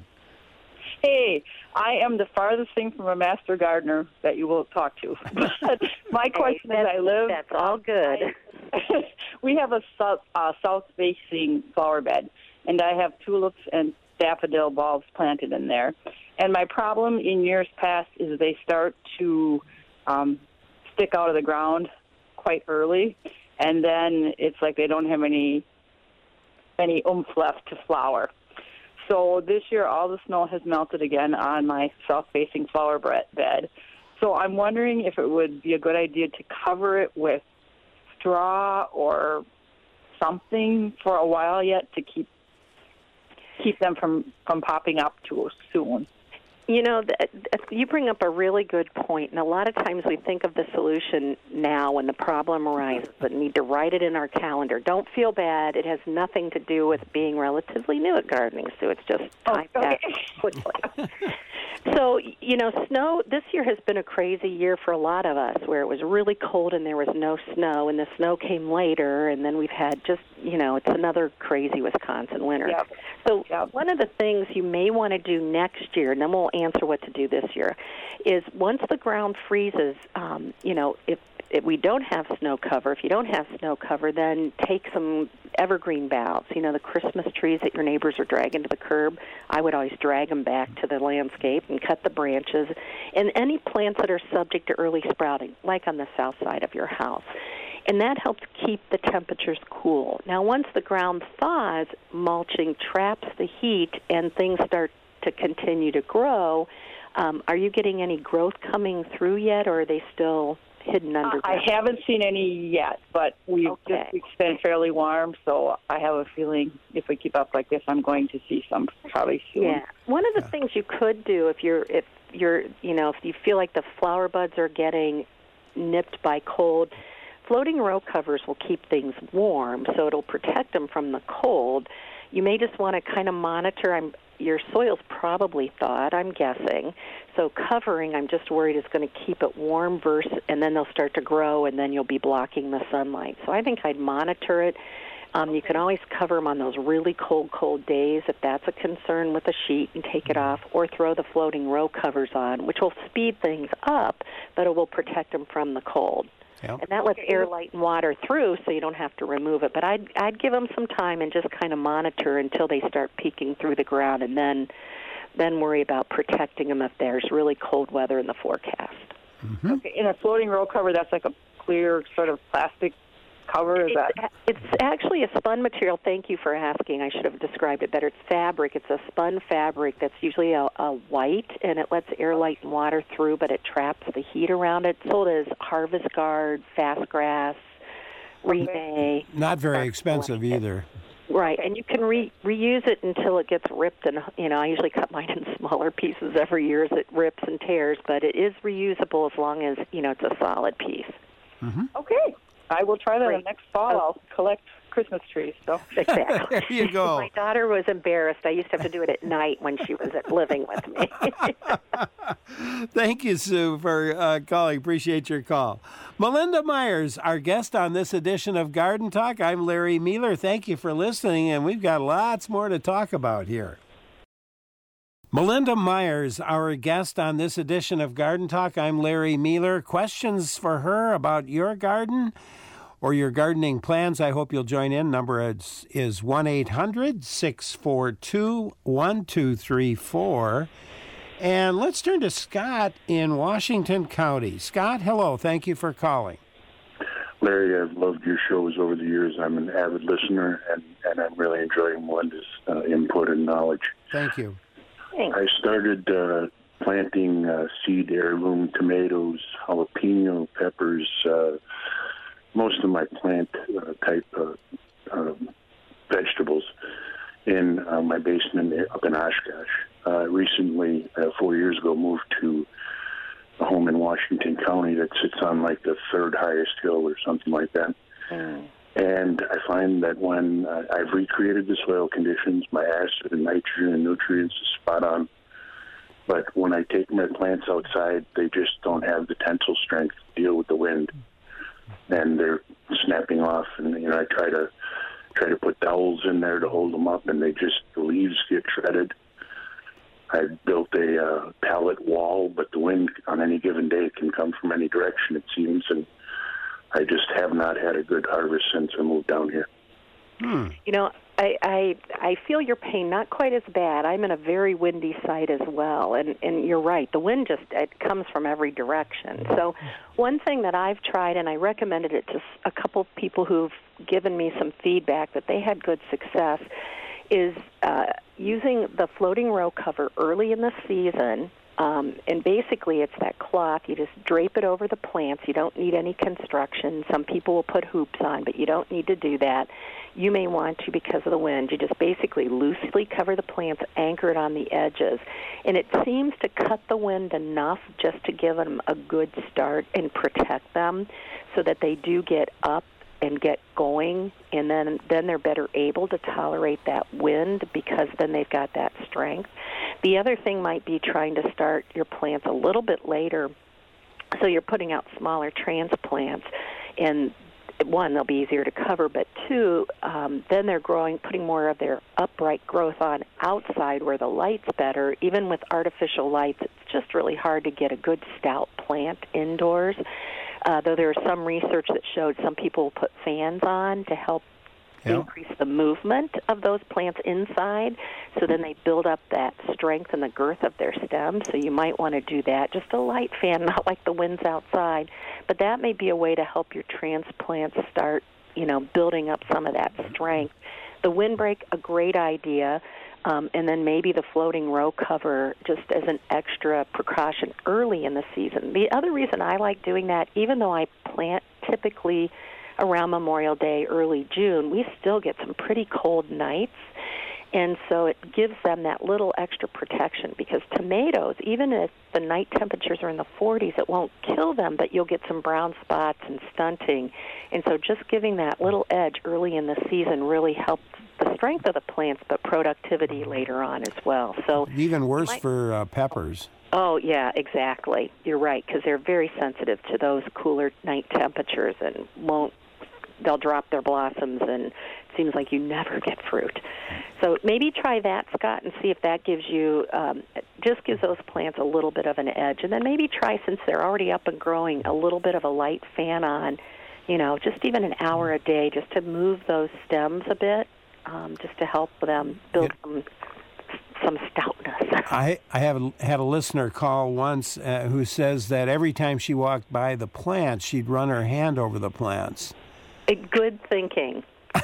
Hey, I am the farthest thing from a master gardener that you will talk to. But my question hey, is, I live. That's all good. I, we have a south, uh, south-facing flower bed, and I have tulips and daffodil bulbs planted in there. And my problem in years past is they start to um, stick out of the ground quite early, and then it's like they don't have any any oomph left to flower. So this year, all the snow has melted again on my south-facing flower bed. So I'm wondering if it would be a good idea to cover it with straw or something for a while yet to keep keep them from, from popping up too soon. You know, you bring up a really good point, and a lot of times we think of the solution now when the problem arises, but need to write it in our calendar. Don't feel bad. It has nothing to do with being relatively new at gardening, Sue. It's just time oh, okay. passes quickly. So, you know, snow, this year has been a crazy year for a lot of us, where it was really cold and there was no snow, and the snow came later, and then we've had just, you know, it's another crazy Wisconsin winter. Yep. So yep. one of the things you may want to do next year, and then we'll answer what to do this year, is once the ground freezes, um, you know, if if we don't have snow cover, if you don't have snow cover, then take some evergreen boughs, you know, the Christmas trees that your neighbors are dragging to the curb. I would always drag them back to the landscape and cut the branches. And any plants that are subject to early sprouting, like on the south side of your house. And that helps keep the temperatures cool. Now, once the ground thaws, mulching traps the heat and things start to continue to grow. Um, are you getting any growth coming through yet, or are they still hidden under? I haven't seen any yet, but we've okay. just it's been fairly warm, so I have a feeling if we keep up like this, I'm going to see some probably soon. Yeah. One of the yeah. things you could do if you're if you're you know if you feel like the flower buds are getting nipped by cold, floating row covers will keep things warm, so it'll protect them from the cold. You may just want to kind of monitor. I'm your soil's probably thawed, I'm guessing. So covering, I'm just worried, is going to keep it warm, versus, and then they'll start to grow, and then you'll be blocking the sunlight. So I think I'd monitor it. Um, you can always cover them on those really cold, cold days if that's a concern with a sheet, and take it off, or throw the floating row covers on, which will speed things up, but it will protect them from the cold. Yep. And that lets air, light, and water through, so you don't have to remove it. But I'd I'd give them some time and just kind of monitor until they start peeking through the ground, and then then worry about protecting them if there's really cold weather in the forecast. Mm-hmm. Okay, in a floating row cover, that's like a clear sort of plastic cover? Is it's, that? It's actually a spun material. Thank you for asking. I should have described it better. It's fabric. It's a spun fabric that's usually a, a white, and it lets air, light, and water through, but it traps the heat around it. Sold as Harvest Guard, Fast Grass, Remay. Not very expensive either. Right, and you can re- reuse it until it gets ripped, and you know I usually cut mine in smaller pieces every year as it rips and tears, but it is reusable as long as you know it's a solid piece. Mm-hmm. Okay. I will try that Great. next fall. Oh. I'll collect Christmas trees. So exactly. There you go. My daughter was embarrassed. I used to have to do it at night when she was living with me. Thank you, Sue, for uh, calling. Appreciate your call. Melinda Myers, our guest on this edition of Garden Talk. I'm Larry Mealer. Thank you for listening, and we've got lots more to talk about here. Melinda Myers, our guest on this edition of Garden Talk. I'm Larry Mealer. Questions for her about your garden? or your gardening plans, I hope you'll join in. Number is, is one eight hundred six four two one two three four. And let's turn to Scott in Washington County. Scott, hello. Thank you for calling. Larry, I've loved your shows over the years. I'm an avid listener, and, and I'm really enjoying Melinda's uh, input and knowledge. Thank you. Thanks. I started uh, planting uh, seed heirloom tomatoes, jalapeno peppers, uh, most of my plant uh, type uh, uh, vegetables in uh, my basement up in Oshkosh. Uh, recently, uh, four years ago, moved to a home in Washington County that sits on like the third highest hill or something like that. Mm. And I find that when uh, I've recreated the soil conditions, my acid and nitrogen and nutrients is spot on. But when I take my plants outside, they just don't have the tensile strength to deal with the wind. And they're snapping off. And, you know, I try to try to put dowels in there to hold them up, and they just, the leaves get shredded. I built a uh, pallet wall, but the wind on any given day can come from any direction, it seems, and I just have not had a good harvest since I moved down here. Hmm. You know, I, I I feel your pain, not quite as bad. I'm in a very windy site as well, and, and you're right. The wind just it comes from every direction. So one thing that I've tried, and I recommended it to a couple of people who've given me some feedback that they had good success, is uh, using the floating row cover early in the season. Um, and basically it's that cloth. You just drape it over the plants. You don't need any construction. Some people will put hoops on, but you don't need to do that. You may want to because of the wind. You just basically loosely cover the plants, anchor it on the edges. And it seems to cut the wind enough just to give them a good start and protect them so that they do get up and get going, and then then they're better able to tolerate that wind because then they've got that strength. The other thing might be trying to start your plants a little bit later, so you're putting out smaller transplants, and one, they'll be easier to cover, but two, um, then they're growing, putting more of their upright growth on outside where the light's better. Even with artificial lights, it's just really hard to get a good stout plant indoors. Uh, though there is some research that showed some people will put fans on to help yeah. increase the movement of those plants inside, so then they build up that strength and the girth of their stems. So you might want to do that. Just a light fan, not like the wind's outside. But that may be a way to help your transplants start, you know, building up some of that strength. The windbreak, a great idea. Um, and then maybe the floating row cover just as an extra precaution early in the season. The other reason I like doing that, even though I plant typically around Memorial Day, early June, we still get some pretty cold nights. And so it gives them that little extra protection because tomatoes, even if the night temperatures are in the forties, it won't kill them, but you'll get some brown spots and stunting. And so just giving that little edge early in the season really helps the strength of the plants, but productivity later on as well. So even worse might, for uh, peppers. Oh, yeah, exactly. You're right, because they're very sensitive to those cooler night temperatures and won't, they'll drop their blossoms, and it seems like you never get fruit. So maybe try that, Scott, and see if that gives you, um, just gives those plants a little bit of an edge. And then maybe try, since they're already up and growing, a little bit of a light fan on, you know, just even an hour a day, just to move those stems a bit. Um, just to help them build yeah. some some stoutness. I, I have a, had a listener call once uh, who says that every time she walked by the plants, she'd run her hand over the plants. A good thinking.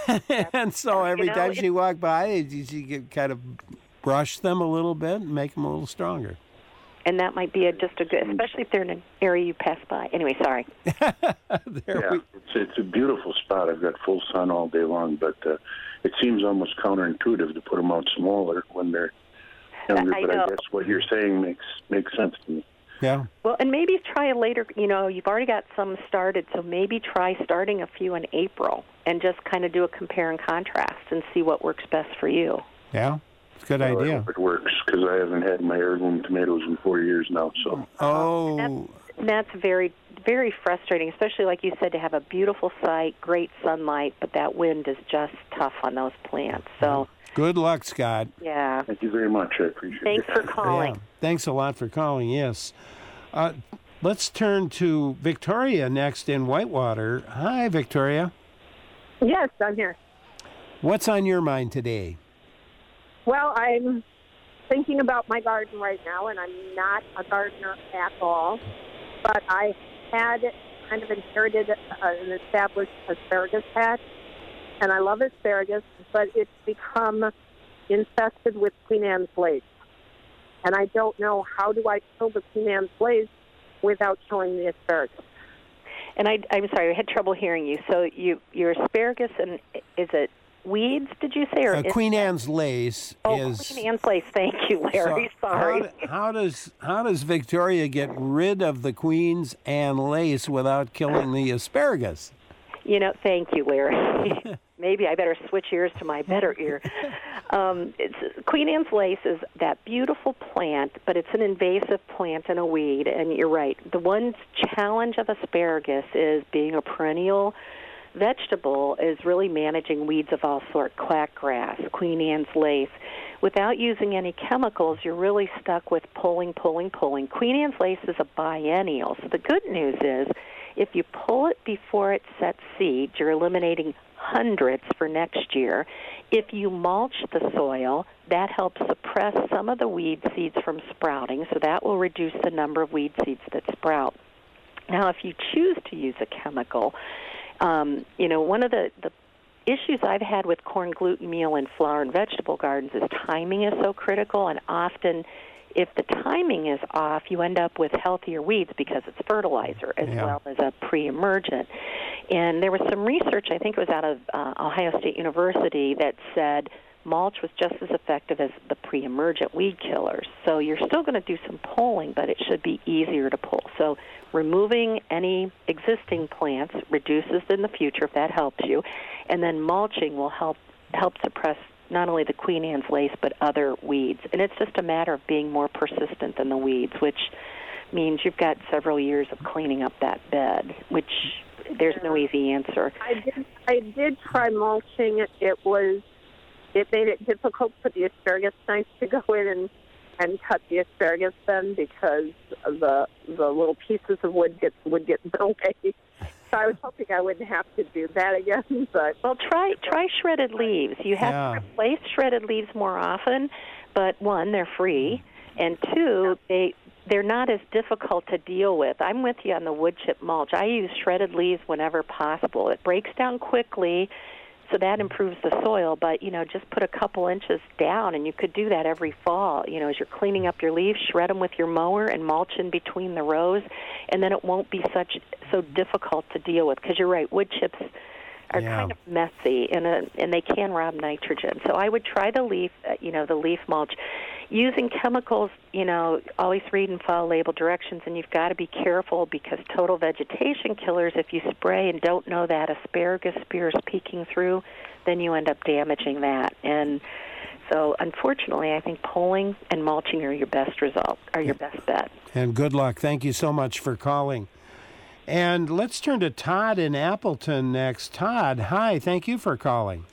And so every you know, time she walked by, she could kind of brush them a little bit and make them a little stronger. And that might be a, just a good, especially if they're in an area you pass by. Anyway, sorry. yeah, we... it's, it's a beautiful spot. I've got full sun all day long, but uh, it seems almost counterintuitive to put them out smaller when they're younger. I but know. I guess what you're saying makes makes sense to me. Yeah. Well, and maybe try a later, you know, you've already got some started, so maybe try starting a few in April and just kind of do a compare and contrast and see what works best for you. Yeah. Good well, idea. I hope it works because I haven't had my heirloom tomatoes in four years now. So. Oh. And that's, that's very, very frustrating, especially like you said, to have a beautiful site, great sunlight, but that wind is just tough on those plants. So. Good luck, Scott. Yeah. Thank you very much. I appreciate Thanks it. Thanks for calling. Yeah. Thanks a lot for calling. Yes. Uh, Let's turn to Victoria next in Whitewater. Hi, Victoria. Yes, I'm here. What's on your mind today? Well, I'm thinking about my garden right now, and I'm not a gardener at all, but I had kind of inherited an established asparagus patch, and I love asparagus, but it's become infested with Queen Anne's lace. And I don't know, how do I kill the Queen Anne's lace without killing the asparagus? And I, I'm sorry, I had trouble hearing you. So you, your asparagus, and is it weeds, did you say? Or uh, Queen Anne's lace oh, is... Queen Anne's lace, thank you, Larry, so sorry. How, how, does, how does Victoria get rid of the Queen's Anne lace without killing the asparagus? You know, thank you, Larry. Maybe I better switch ears to my better ear. Um, it's, Queen Anne's lace is that beautiful plant, but it's an invasive plant and a weed, and you're right. The one challenge of asparagus is being a perennial vegetable is really managing weeds of all sorts, quackgrass, Queen Anne's lace. Without using any chemicals, you're really stuck with pulling, pulling, pulling. Queen Anne's lace is a biennial, so the good news is if you pull it before it sets seeds, you're eliminating hundreds for next year. If you mulch the soil, that helps suppress some of the weed seeds from sprouting, so that will reduce the number of weed seeds that sprout. Now, if you choose to use a chemical, um, you know, one of the, the issues I've had with corn, gluten, meal, and flour and vegetable gardens is timing is so critical, and often if the timing is off, you end up with healthier weeds because it's fertilizer as yeah. well as a pre-emergent. And there was some research, I think it was out of uh, Ohio State University, that said mulch was just as effective as the pre-emergent weed killers. So you're still going to do some pulling, but it should be easier to pull. So removing any existing plants reduces in the future, if that helps you. And then mulching will help help suppress not only the Queen Anne's lace, but other weeds. And it's just a matter of being more persistent than the weeds, which means you've got several years of cleaning up that bed, which there's no easy answer. I did, I did try mulching. It, it was, it made it difficult for the asparagus knife to go in and, and cut the asparagus then because the the little pieces of wood get, would get in the way. So I was hoping I wouldn't have to do that again, but well, try try shredded leaves. You have yeah. to replace shredded leaves more often, but one, they're free, and two, they they're not as difficult to deal with. I'm with you on the wood chip mulch. I use shredded leaves whenever possible. It breaks down quickly, so that improves the soil. But you know, just put a couple inches down, and you could do that every fall. You know, as you're cleaning up your leaves, shred them with your mower and mulch in between the rows, and then it won't be such so difficult to deal with. Because you're right, wood chips are yeah. kind of messy, and uh, and they can rob nitrogen. So I would try the leaf, uh, you know, the leaf mulch. Using chemicals, you know, always read and follow label directions, and you've got to be careful because total vegetation killers, if you spray and don't know that asparagus spear is peeking through, then you end up damaging that. And so, unfortunately, I think pulling and mulching are your best result, are your best bet. And good luck. Thank you so much for calling. And let's turn to Todd in Appleton next. Todd, hi. Thank you for calling.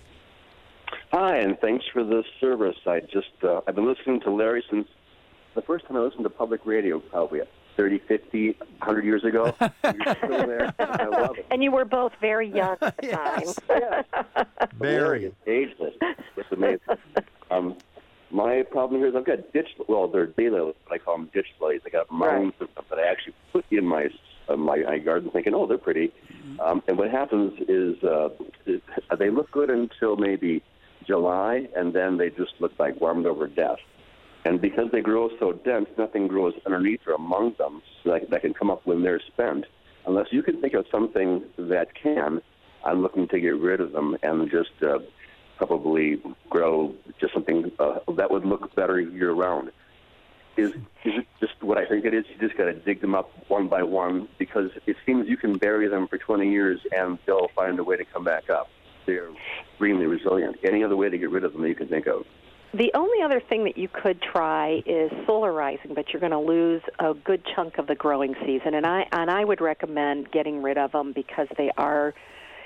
Hi, and thanks for the service. I just, uh, I've been listening to Larry since the first time I listened to public radio, probably thirty, fifty, one hundred years ago. You're still there, and I love it. And you were both very young at the yes. time. Yeah. Very. Ageless. It's amazing. Um, my problem here is I've got ditch, well, they're daylilies, but I call them ditch lilies. I got mounds right. of them that I actually put in my uh, my, my garden thinking, oh, they're pretty. Um, and what happens is, uh, is they look good until maybe July, and then they just look like warmed over death. And because they grow so dense, nothing grows underneath or among them so that, that can come up when they're spent. Unless you can think of something that can, I'm looking to get rid of them and just uh, probably grow just something uh, that would look better year-round. Is, is it just what I think it is? You just got to dig them up one by one because it seems you can bury them for twenty years and they'll find a way to come back up. They're extremely resilient. Any other way to get rid of them that you can think of? The only other thing that you could try is solarizing, but you're going to lose a good chunk of the growing season. And I and I would recommend getting rid of them because they are,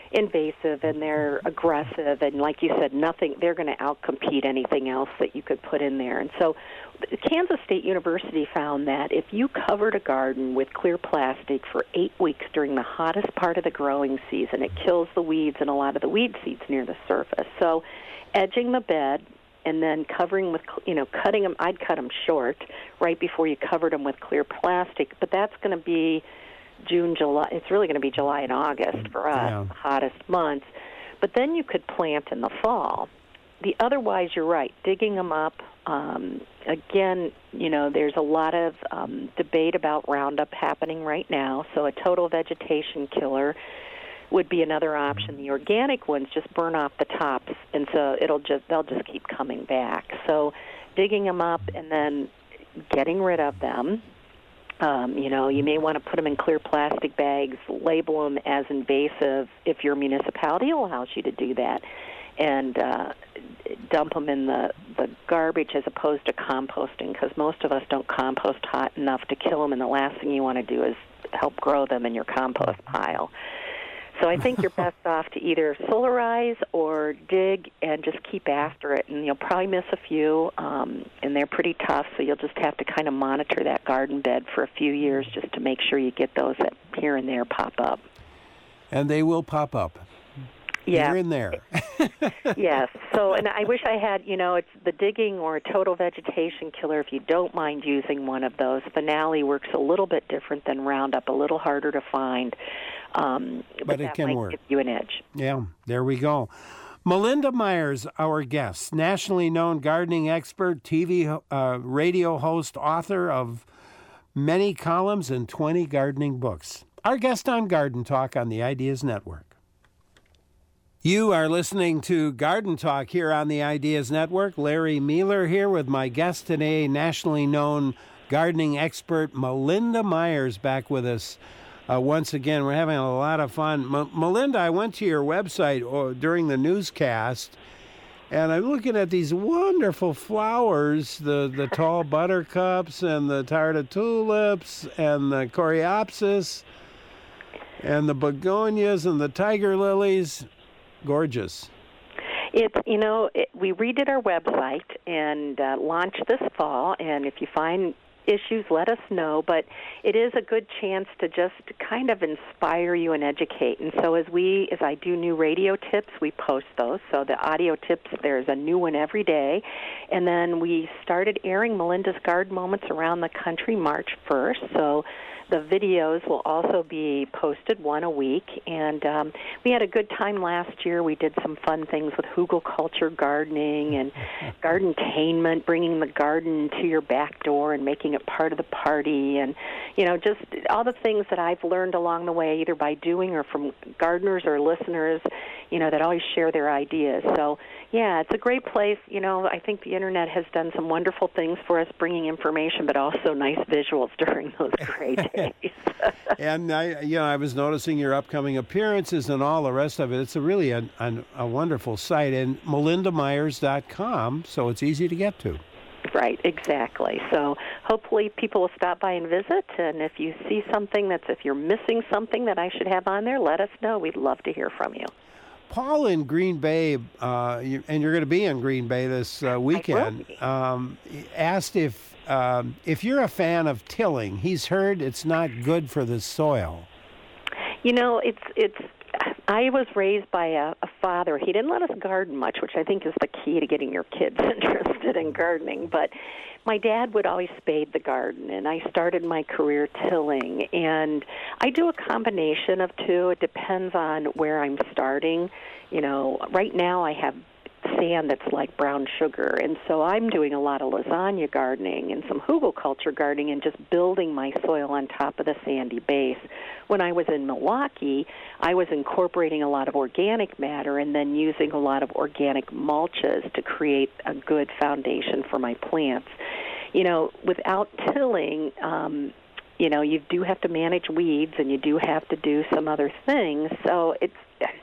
invasive and they're aggressive, and like you said, nothing. They're going to outcompete anything else that you could put in there. And so, Kansas State University found that if you covered a garden with clear plastic for eight weeks during the hottest part of the growing season, it kills the weeds and a lot of the weed seeds near the surface. So, edging the bed and then covering with, you know, cutting them. I'd cut them short right before you covered them with clear plastic, but that's going to be June, July. It's really going to be July and August for us, Yeah. the hottest months. But then you could plant in the fall. The otherwise, you're right, digging them up. Um, again, you know, there's a lot of um, debate about Roundup happening right now, so a total vegetation killer would be another option. The organic ones just burn off the tops, and so it'll just they'll just keep coming back. So digging them up and then getting rid of them. Um, you know, you may want to put them in clear plastic bags, label them as invasive if your municipality allows you to do that, and uh, dump them in the, the garbage as opposed to composting, because most of us don't compost hot enough to kill them, and the last thing you want to do is help grow them in your compost pile. So I think you're best off to either solarize or dig and just keep after it. And you'll probably miss a few, um, and they're pretty tough, so you'll just have to kind of monitor that garden bed for a few years just to make sure you get those that here and there pop up. And they will pop up. Yeah. Here and there. Yes. So, and I wish I had, you know, it's the digging or a total vegetation killer, if you don't mind using one of those. Finale works a little bit different than Roundup, a little harder to find. Um, but, but it that can might work. give you an edge. Yeah, there we go. Melinda Myers, our guest, nationally known gardening expert, T V, uh, radio host, author of many columns and twenty gardening books. Our guest on Garden Talk on the Ideas Network. You are listening to Garden Talk here on the Ideas Network. Larry Mealer here with my guest today, nationally known gardening expert Melinda Myers, back with us. Uh, once again, we're having a lot of fun. M- Melinda, I went to your website oh, during the newscast, and I'm looking at these wonderful flowers, the, the tall buttercups and the tarda tulips and the coreopsis and the begonias and the tiger lilies. Gorgeous. It's, you know, it, we redid our website and uh, launched this fall, and if you find issues, let us know, but it is a good chance to just kind of inspire you and educate. And so as we, as I do new radio tips, we post those. So the audio tips, there's a new one every day. And then we started airing Melinda's Garden Moments around the country March first. So the videos will also be posted one a week, and um, we had a good time last year. We did some fun things with hugelkultur gardening and garden-tainment, bringing the garden to your back door and making it part of the party, and, you know, just all the things that I've learned along the way, either by doing or from gardeners or listeners, you know, that always share their ideas. So, yeah, it's a great place. You know, I think the Internet has done some wonderful things for us, bringing information, but also nice visuals during those great days. And I, you know, I was noticing your upcoming appearances and all the rest of it. It's a really a, a, a wonderful site, and melinda myers dot com, so it's easy to get to. Right, exactly. So hopefully people will stop by and visit, and if you see something that's, if you're missing something that I should have on there, let us know. We'd love to hear from you. Paul in Green Bay, uh, you, and you're going to be in Green Bay this uh, weekend, um, asked if um, if you're a fan of tilling. He's heard it's not good for the soil. You know, it's it's. I was raised by a, a father. He didn't let us garden much, which I think is the key to getting your kids interested in gardening. But my dad would always spade the garden, and I started my career tilling. And I do a combination of two. It depends on where I'm starting. You know, right now I have sand that's like brown sugar, and so I'm doing a lot of lasagna gardening and some hugelkultur gardening and just building my soil on top of the sandy base. When I was in Milwaukee, I was incorporating a lot of organic matter and then using a lot of organic mulches to create a good foundation for my plants. You know, without tilling, um, you know, you do have to manage weeds and you do have to do some other things, so it's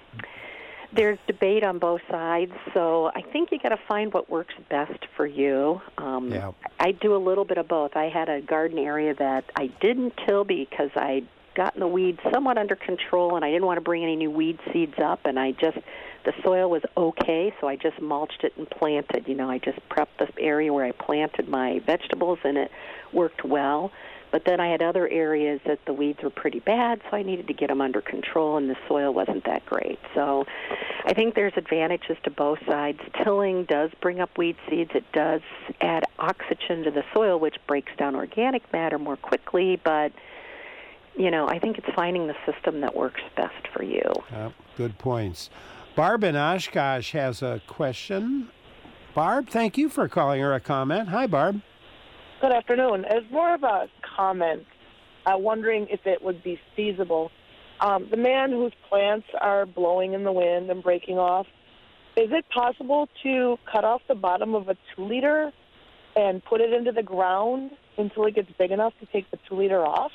there's debate on both sides, so I think you got to find what works best for you. Um, yeah. I do a little bit of both. I had a garden area that I didn't till because I gotten the weeds somewhat under control, and I didn't want to bring any new weed seeds up, and I just, the soil was okay, so I just mulched it and planted. You know, I just prepped the area where I planted my vegetables, and it worked well. But then I had other areas that the weeds were pretty bad, so I needed to get them under control, and the soil wasn't that great. So I think there's advantages to both sides. Tilling does bring up weed seeds. It does add oxygen to the soil, which breaks down organic matter more quickly. But, you know, I think it's finding the system that works best for you. Uh, good points. Barb in Oshkosh has a question. Barb, thank you for calling or a comment. Hi, Barb. Good afternoon. As more of a comment, uh, wondering if it would be feasible. Um, the man whose plants are blowing in the wind and breaking off, is it possible to cut off the bottom of a two-liter and put it into the ground until it gets big enough to take the two-liter off?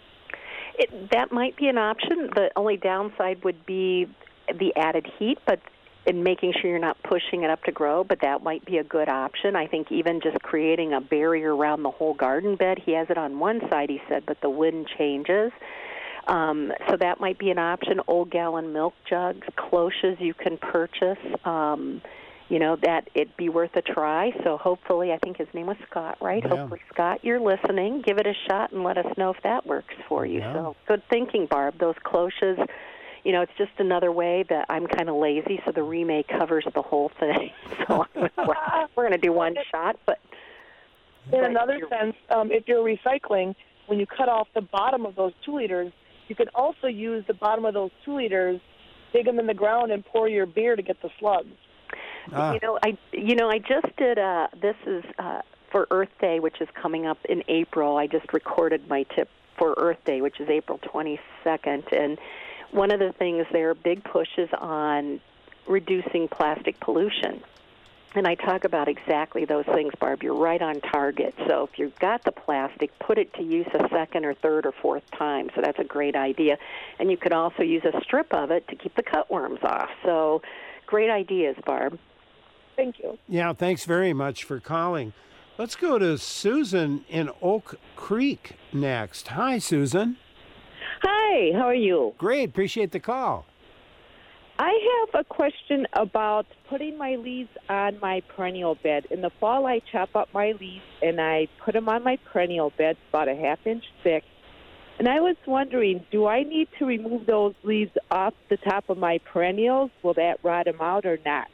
It, that might be an option. The only downside would be the added heat, but and making sure you're not pushing it up to grow, but that might be a good option. I think even just creating a barrier around the whole garden bed. He has it on one side, he said, but the wind changes. Um, so that might be an option. Old gallon milk jugs, cloches you can purchase. Um, you know, that it'd be worth a try. So hopefully, I think his name was Scott, right? Yeah. Hopefully, Scott, you're listening. Give it a shot and let us know if that works for you. Yeah. So good thinking, Barb. Those cloches, you know, it's just another way that I'm kind of lazy, so the remake covers the whole thing. So we're going to do one shot. But in but another sense, um, if you're recycling, when you cut off the bottom of those two liters, you can also use the bottom of those two liters, dig them in the ground, and pour your beer to get the slugs. Ah. You know, I you know I just did. Uh, this is uh, for Earth Day, which is coming up in April. I just recorded my tip for Earth Day, which is April twenty-second, and one of the things there are big pushes on reducing plastic pollution. And I talk about exactly those things, Barb. You're right on target. So if you've got the plastic, put it to use a second or third or fourth time. So that's a great idea. And you could also use a strip of it to keep the cutworms off. So great ideas, Barb. Thank you. Yeah, thanks very much for calling. Let's go to Susan in Oak Creek next. Hi, Susan. Hi, how are you? Great, appreciate the call. I have a question about putting my leaves on my perennial bed. In the fall, I chop up my leaves and I put them on my perennial bed, about a half inch thick. And I was wondering, do I need to remove those leaves off the top of my perennials? Will that rot them out or not?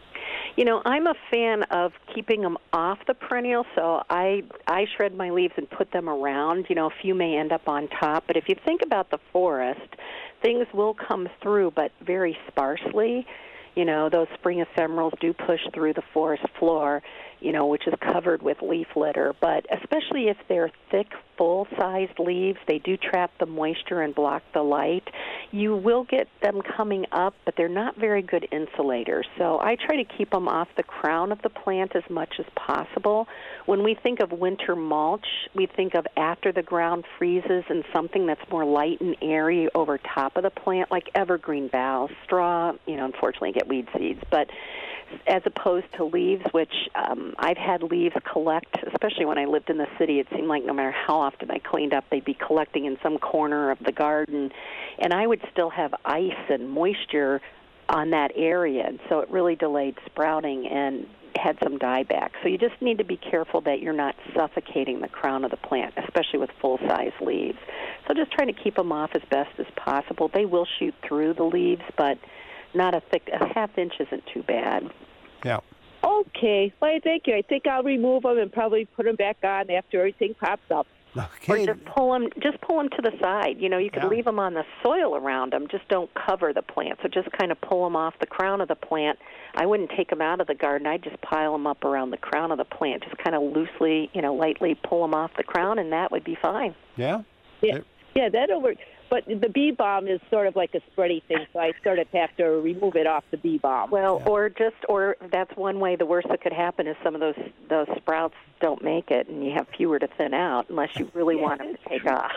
You know, I'm a fan of keeping them off the perennial, so I I shred my leaves and put them around. You know, a few may end up on top, but if you think about the forest, things will come through, but very sparsely. You know, those spring ephemerals do push through the forest floor, you know, which is covered with leaf litter. But especially if they're thick, full-sized leaves, they do trap the moisture and block the light. You will get them coming up, but they're not very good insulators. So I try to keep them off the crown of the plant as much as possible. When we think of winter mulch, we think of after the ground freezes and something that's more light and airy over top of the plant, like evergreen boughs, straw, you know, unfortunately get weed seeds, but as opposed to leaves, which um, I've had leaves collect, especially when I lived in the city. It seemed like no matter how often I cleaned up, they'd be collecting in some corner of the garden, and I would still have ice and moisture on that area, and so it really delayed sprouting and had some dieback. So you just need to be careful that you're not suffocating the crown of the plant, especially with full-size leaves. So just trying to keep them off as best as possible. They will shoot through the leaves, but not a thick, a half inch isn't too bad. Yeah. Okay. Well, thank you. I think I'll remove them and probably put them back on after everything pops up. Okay. Or just pull them, just pull them to the side. You know, you could Yeah. leave them on the soil around them. Just don't cover the plant. So just kind of pull them off the crown of the plant. I wouldn't take them out of the garden. I'd just pile them up around the crown of the plant. Just kind of loosely, you know, lightly pull them off the crown, and that would be fine. Yeah. Yeah, yeah, that'll work. But the bee balm is sort of like a spready thing, so I sort of have to remove it off the bee balm. Well, or just, or that's one way. The worst that could happen is some of those those sprouts don't make it, and you have fewer to thin out, unless you really want them to take off.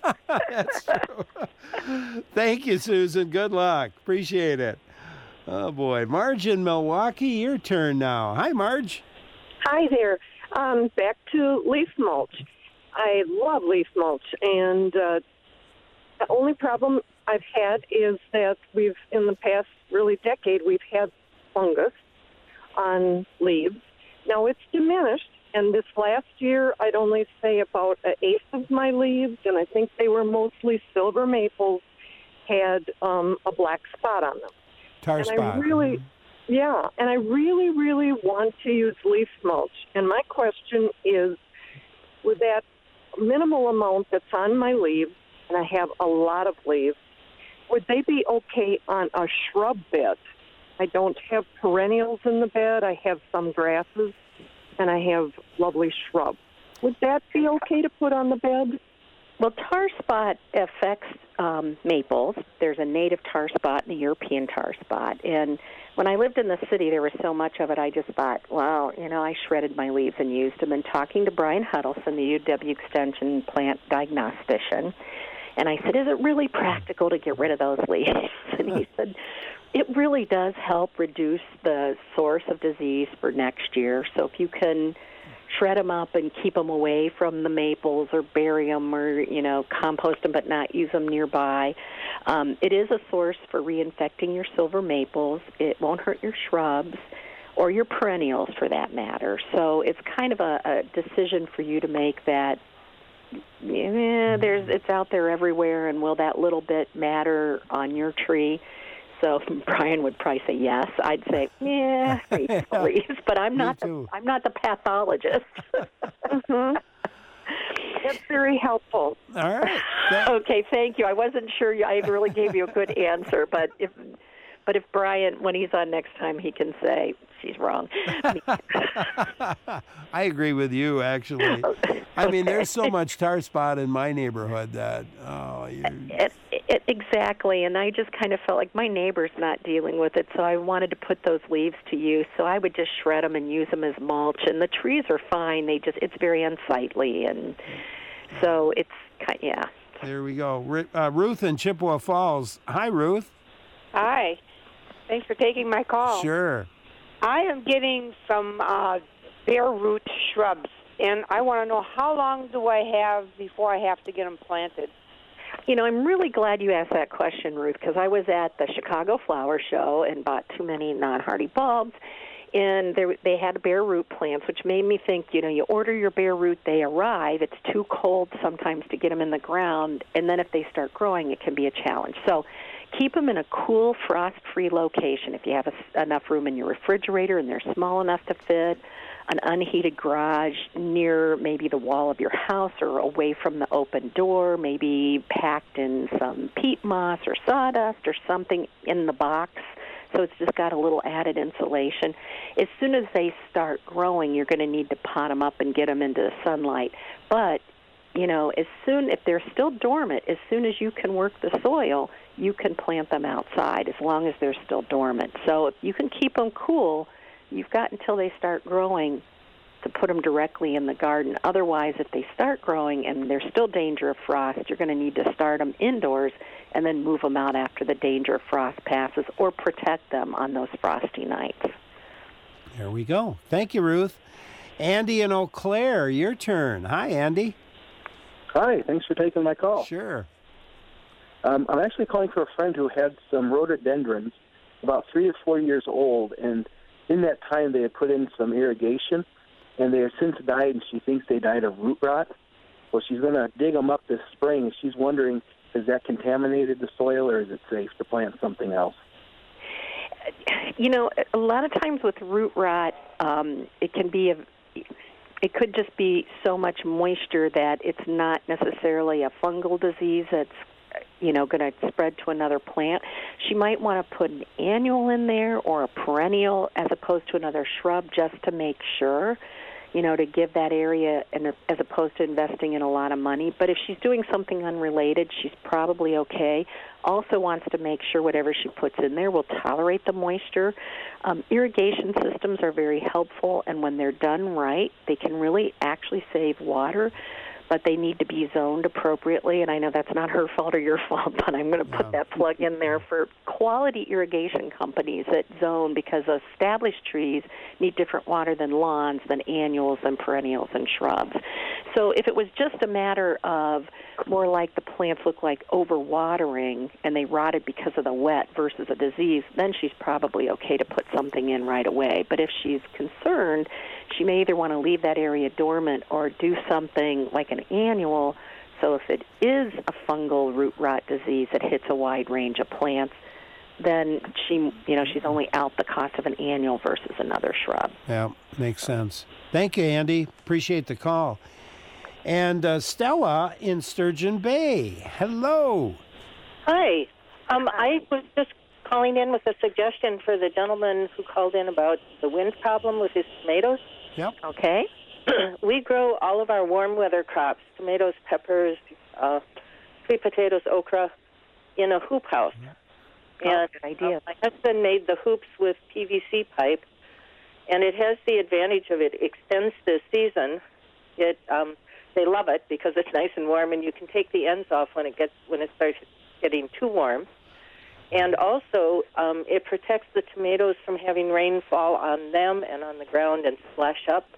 That's true. Thank you, Susan. Good luck. Appreciate it. Oh, boy. Marge in Milwaukee, your turn now. Hi, Marge. Hi there. Um, back to leaf mulch. I love leaf mulch, and uh, The only problem I've had is that we've, in the past really decade, we've had fungus on leaves. Now it's diminished, and this last year I'd only say about an eighth of my leaves, and I think they were mostly silver maples, had um, a black spot on them. Tar and spot. I really, yeah, and I really, really want to use leaf mulch. And my question is, with that minimal amount that's on my leaves, and I have a lot of leaves, would they be okay on a shrub bed? I don't have perennials in the bed. I have some grasses, and I have lovely shrubs. Would that be okay to put on the bed? Well, tar spot affects um, maples. There's a native tar spot and a European tar spot. And when I lived in the city, there was so much of it, I just thought, well, you know, I shredded my leaves and used them. And talking to Brian Huddleston, the U W Extension plant diagnostician, and I said, is it really practical to get rid of those leaves? And he said, it really does help reduce the source of disease for next year. So if you can shred them up and keep them away from the maples or bury them or, you know, compost them but not use them nearby. Um, it is a source for reinfecting your silver maples. It won't hurt your shrubs or your perennials for that matter. So it's kind of a, a decision for you to make that, yeah, there's it's out there everywhere, and will that little bit matter on your tree? So Brian would probably say yes. I'd say, yeah, please, but I'm not. The, I'm not the pathologist. mm-hmm. That's very helpful. All right. Okay, thank you. I wasn't sure I really gave you a good answer, but if but if Brian, when he's on next time, he can say she's wrong. I agree with you, actually. Okay. I mean, there's so much tar spot in my neighborhood that, oh, you... It, it, exactly, and I just kind of felt like my neighbor's not dealing with it, so I wanted to put those leaves to use. So I would just shred them and use them as mulch, and the trees are fine. They just, it's very unsightly, and so it's, yeah. There we go. Uh, Ruth in Chippewa Falls. Hi, Ruth. Hi. Thanks for taking my call. Sure. I am getting some uh, bare root shrubs, and I want to know how long do I have before I have to get them planted? You know, I'm really glad you asked that question, Ruth, because I was at the Chicago Flower Show and bought too many non-hardy bulbs, and there, they had bare root plants, which made me think, you know, you order your bare root, they arrive. It's too cold sometimes to get them in the ground, and then if they start growing, it can be a challenge. So keep them in a cool, frost-free location. If you have a, enough room in your refrigerator and they're small enough to fit, an unheated garage near maybe the wall of your house or away from the open door, maybe packed in some peat moss or sawdust or something in the box, so it's just got a little added insulation. As soon as they start growing, you're going to need to pot them up and get them into the sunlight. But, you know, as soon, if they're still dormant, as soon as you can work the soil, you can plant them outside as long as they're still dormant. So if you can keep them cool, you've got until they start growing to put them directly in the garden. Otherwise, if they start growing and there's still danger of frost, you're going to need to start them indoors and then move them out after the danger of frost passes or protect them on those frosty nights. There we go. Thank you, Ruth. Andy in Eau Claire, your turn. Hi, Andy. Hi, thanks for taking my call. Sure. Um, I'm actually calling for a friend who had some rhododendrons, about three or four years old, and in that time they had put in some irrigation, and they have since died, and she thinks they died of root rot. Well, she's going to dig them up this spring, and she's wondering, has that contaminated the soil, or is it safe to plant something else? You know, a lot of times with root rot, um, it can be a, it could just be so much moisture that it's not necessarily a fungal disease that's, you know, going to spread to another plant. She might want to put an annual in there or a perennial as opposed to another shrub just to make sure, you know, to give that area, and as opposed to investing in a lot of money. But if she's doing something unrelated, she's probably okay. Also wants to make sure whatever she puts in there will tolerate the moisture. Um, irrigation systems are very helpful, and when they're done right, they can really actually save water, but they need to be zoned appropriately, and I know that's not her fault or your fault, but I'm going to put no. that plug in there for quality irrigation companies that zone, because established trees need different water than lawns, than annuals, than perennials, and shrubs. So if it was just a matter of more like the plants look like overwatering and they rotted because of the wet versus a disease, then she's probably okay to put something in right away. But if she's concerned, she may either want to leave that area dormant or do something like an annual. So if it is a fungal root rot disease that hits a wide range of plants, then she, you know, she's only out the cost of an annual versus another shrub. Yeah, makes sense. Thank you, Andy. Appreciate the call. And uh, Stella in Sturgeon Bay. Hello. Hi. Um, I was just calling in with a suggestion for the gentleman who called in about the wind problem with his tomatoes. Yep. Okay. We grow all of our warm weather crops, tomatoes, peppers, uh, sweet potatoes, okra, in a hoop house. Yeah. And oh, good idea. Uh, my husband made the hoops with P V C pipe, and it has the advantage of it extends the season. It um, they love it because it's nice and warm, and you can take the ends off when it gets when it starts getting too warm. And also, um, it protects the tomatoes from having rain fall on them and on the ground and splash up.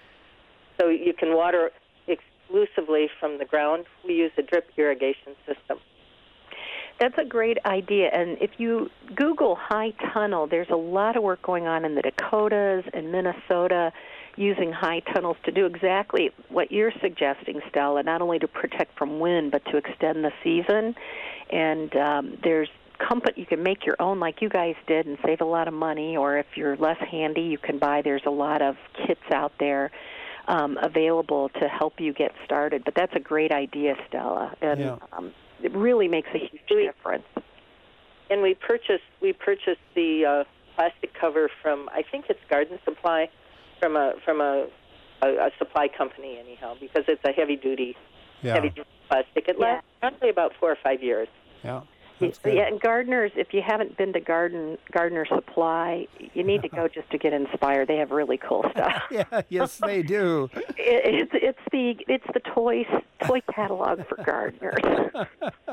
So you can water exclusively from the ground. We use a drip irrigation system. That's a great idea. And if you Google high tunnel, there's a lot of work going on in the Dakotas and Minnesota using high tunnels to do exactly what you're suggesting, Stella, not only to protect from wind, but to extend the season. And um, there's company, you can make your own like you guys did and save a lot of money, or if you're less handy, you can buy, there's a lot of kits out there um, available to help you get started. But that's a great idea, Stella. And yeah. um, it really makes a huge difference. And we purchased we purchased the uh, plastic cover from, I think it's Garden Supply, from a from a, a, a supply company anyhow, because it's a heavy duty yeah. heavy duty plastic. It lasts probably about four or five years. Yeah. Yeah, and gardeners, if you haven't been to Garden Gardener Supply, you need to go just to get inspired. They have really cool stuff. yeah, yes, they do. It, it's it's the it's the toy toy catalog for gardeners.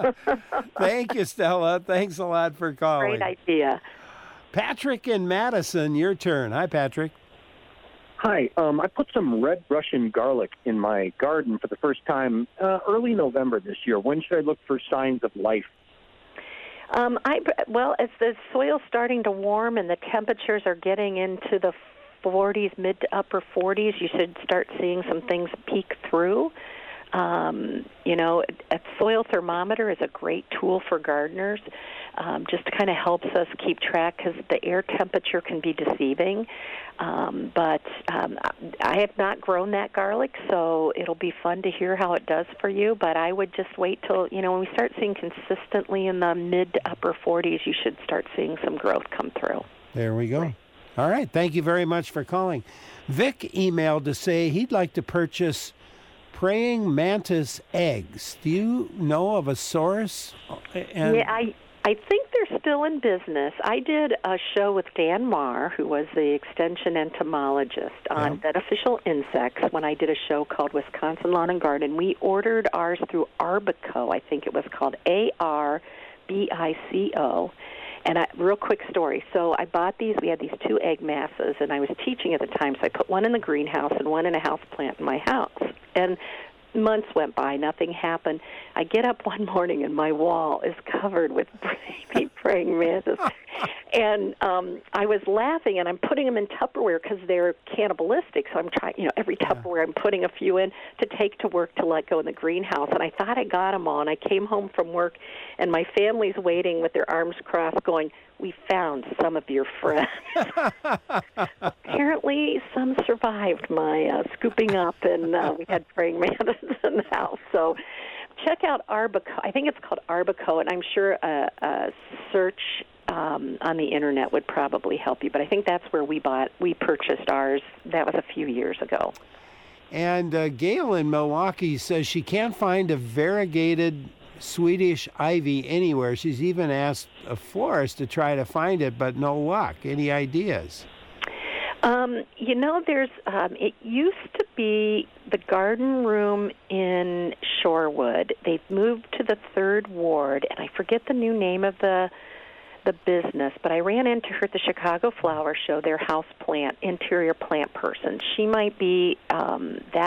Thank you, Stella. Thanks a lot for calling. Great idea. Patrick in Madison, your turn. Hi, Patrick. Hi. Um, I put some red Russian garlic in my garden for the first time uh, early November this year. When should I look for signs of life? Um, I well, as the soil's starting to warm and the temperatures are getting into the forties, mid to upper forties, you should start seeing some things peek through. Um, you know, a soil thermometer is a great tool for gardeners. Um, just kind of helps us keep track because the air temperature can be deceiving. Um, but um, I have not grown that garlic, so it'll be fun to hear how it does for you. But I would just wait till, you know, when we start seeing consistently in the mid to upper forties, you should start seeing some growth come through. There we go. All right. Thank you very much for calling. Vic emailed to say he'd like to purchase praying mantis eggs. Do you know of a source? And yeah, I I think they're still in business. I did a show with Dan Marr, who was the extension entomologist, on yeah. beneficial insects when I did a show called Wisconsin Lawn and Garden. We ordered ours through Arbico. I think it was called A R B I C O. And I, real quick story. So I bought these. We had these two egg masses, and I was teaching at the time, so I put one in the greenhouse and one in a house plant in my house. And months went by, nothing happened. I get up one morning, and my wall is covered with baby praying mantis. And um, I was laughing, and I'm putting them in Tupperware because they're cannibalistic. So I'm trying, you know, every Tupperware I'm putting a few in to take to work to let go in the greenhouse. And I thought I got them all. And I came home from work, and my family's waiting with their arms crossed, going, "We found some of your friends." Apparently, some survived my uh, scooping up, and uh, we had praying mantis in the house. So check out Arbico. I think it's called Arbico, and I'm sure a, a search um, on the internet would probably help you. But I think that's where we bought, we purchased ours. That was a few years ago. And uh, Gail in Milwaukee says she can't find a variegated Swedish ivy anywhere. She's even asked a florist to try to find it, but no luck. Any ideas? Um, you know, there's, um, it used to be the garden room in Shorewood. They've moved to the third ward, and I forget the new name of the the business, but I ran into her at the Chicago Flower Show, their house plant, interior plant person. She might be um, that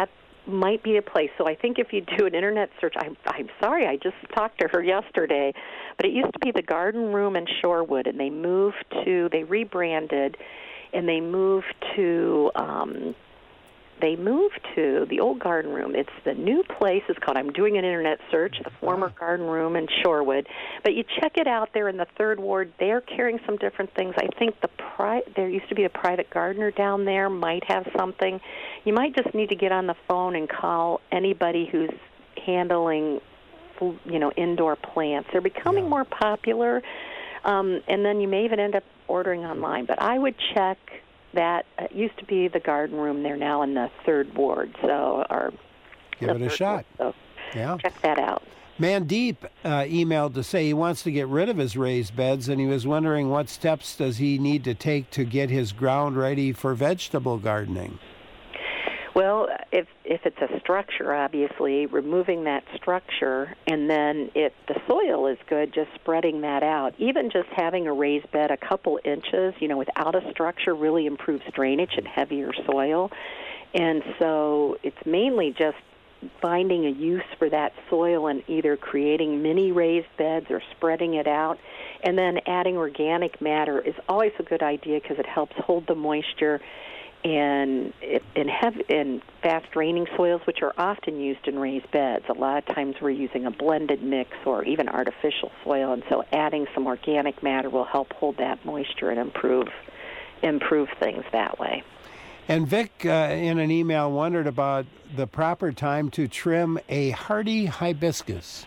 might be a place. So I think if you do an internet search, I'm, I'm sorry, I just talked to her yesterday, but it used to be the Garden Room in Shorewood, and they moved to, they rebranded, and they moved to, um, they moved to the old Garden Room. It's the new place. It's called, I'm doing an internet search, the former Garden Room in Shorewood. But you check it out there in the third ward. They're carrying some different things. I think the pri- there used to be a private gardener down there, might have something. You might just need to get on the phone and call anybody who's handling, you know, indoor plants. They're becoming yeah. more popular, um, and then you may even end up ordering online. But I would check that. It used to be the Garden Room. They're now in the third ward, so or give it a shot. Ward, so yeah, check that out. Mandeep uh, emailed to say he wants to get rid of his raised beds, and he was wondering what steps does he need to take to get his ground ready for vegetable gardening. Well, if if it's a structure, obviously, removing that structure, and then if the soil is good, just spreading that out. Even just having a raised bed a couple inches, you know, without a structure really improves drainage and heavier soil. And so it's mainly just finding a use for that soil and either creating mini raised beds or spreading it out. And then adding organic matter is always a good idea because it helps hold the moisture. And in, heavy, in fast-draining soils, which are often used in raised beds, a lot of times we're using a blended mix or even artificial soil, and so adding some organic matter will help hold that moisture and improve improve things that way. And Vic, uh, in an email, wondered about the proper time to trim a hardy hibiscus.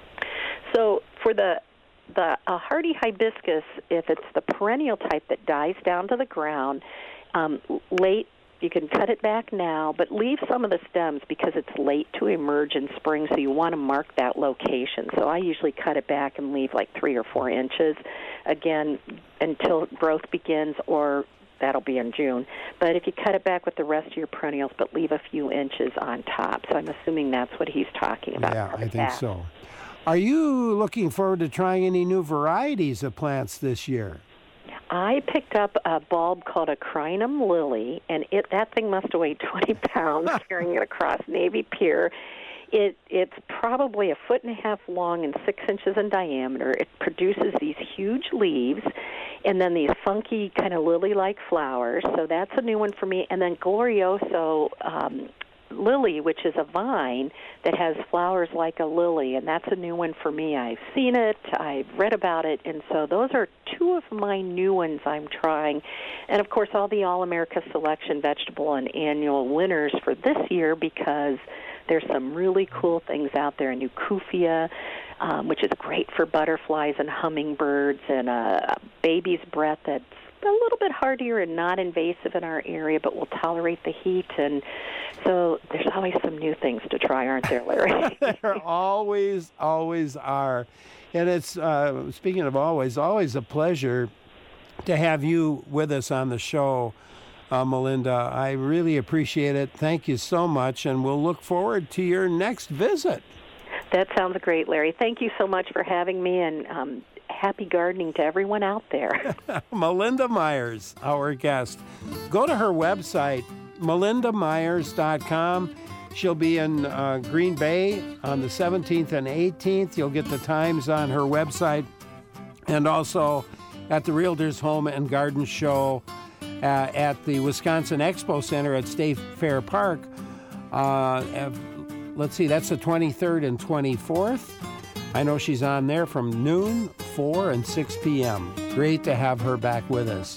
So for the the a hardy hibiscus, if it's the perennial type that dies down to the ground, Um, late, you can cut it back now, but leave some of the stems because it's late to emerge in spring, so you want to mark that location. So I usually cut it back and leave like three or four inches, again, until growth begins, or that'll be in June. But if you cut it back with the rest of your perennials, but leave a few inches on top. So I'm assuming that's what he's talking about. Yeah, I think back. so. Are you looking forward to trying any new varieties of plants this year? I picked up a bulb called a crinum lily, and it that thing must have weighed twenty pounds carrying it across Navy Pier. It It's probably a foot and a half long and six inches in diameter. It produces these huge leaves and then these funky kind of lily-like flowers. So that's a new one for me. And then Glorioso um, lily, which is a vine that has flowers like a lily, and that's a new one for me. I've seen it, I've read about it, and so those are two of my new ones I'm trying. And, of course, all the All-America Selection vegetable and annual winners for this year, because there's some really cool things out there. A new Kufia, um, which is great for butterflies and hummingbirds, and a baby's breath that's a little bit hardier and not invasive in our area, but will tolerate the heat. And so there's always some new things to try, aren't there, Larry? There always, always are. And it's, uh, speaking of always, always a pleasure to have you with us on the show, uh, Melinda. I really appreciate it. Thank you so much, and we'll look forward to your next visit. That sounds great, Larry. Thank you so much for having me, and um, happy gardening to everyone out there. Melinda Myers, our guest. Go to her website, melinda myers dot com. She'll be in uh, Green Bay on the seventeenth and eighteenth. You'll get the times on her website, and also at the Realtors Home and Garden Show uh, at the Wisconsin Expo Center at State Fair Park. Uh, let's see, that's the twenty-third and twenty-fourth. I know she's on there from noon, four, and six p.m. Great to have her back with us.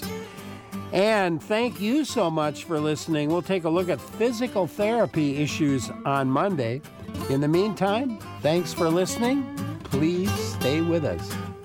And thank you so much for listening. We'll take a look at physical therapy issues on Monday. In the meantime, thanks for listening. Please stay with us.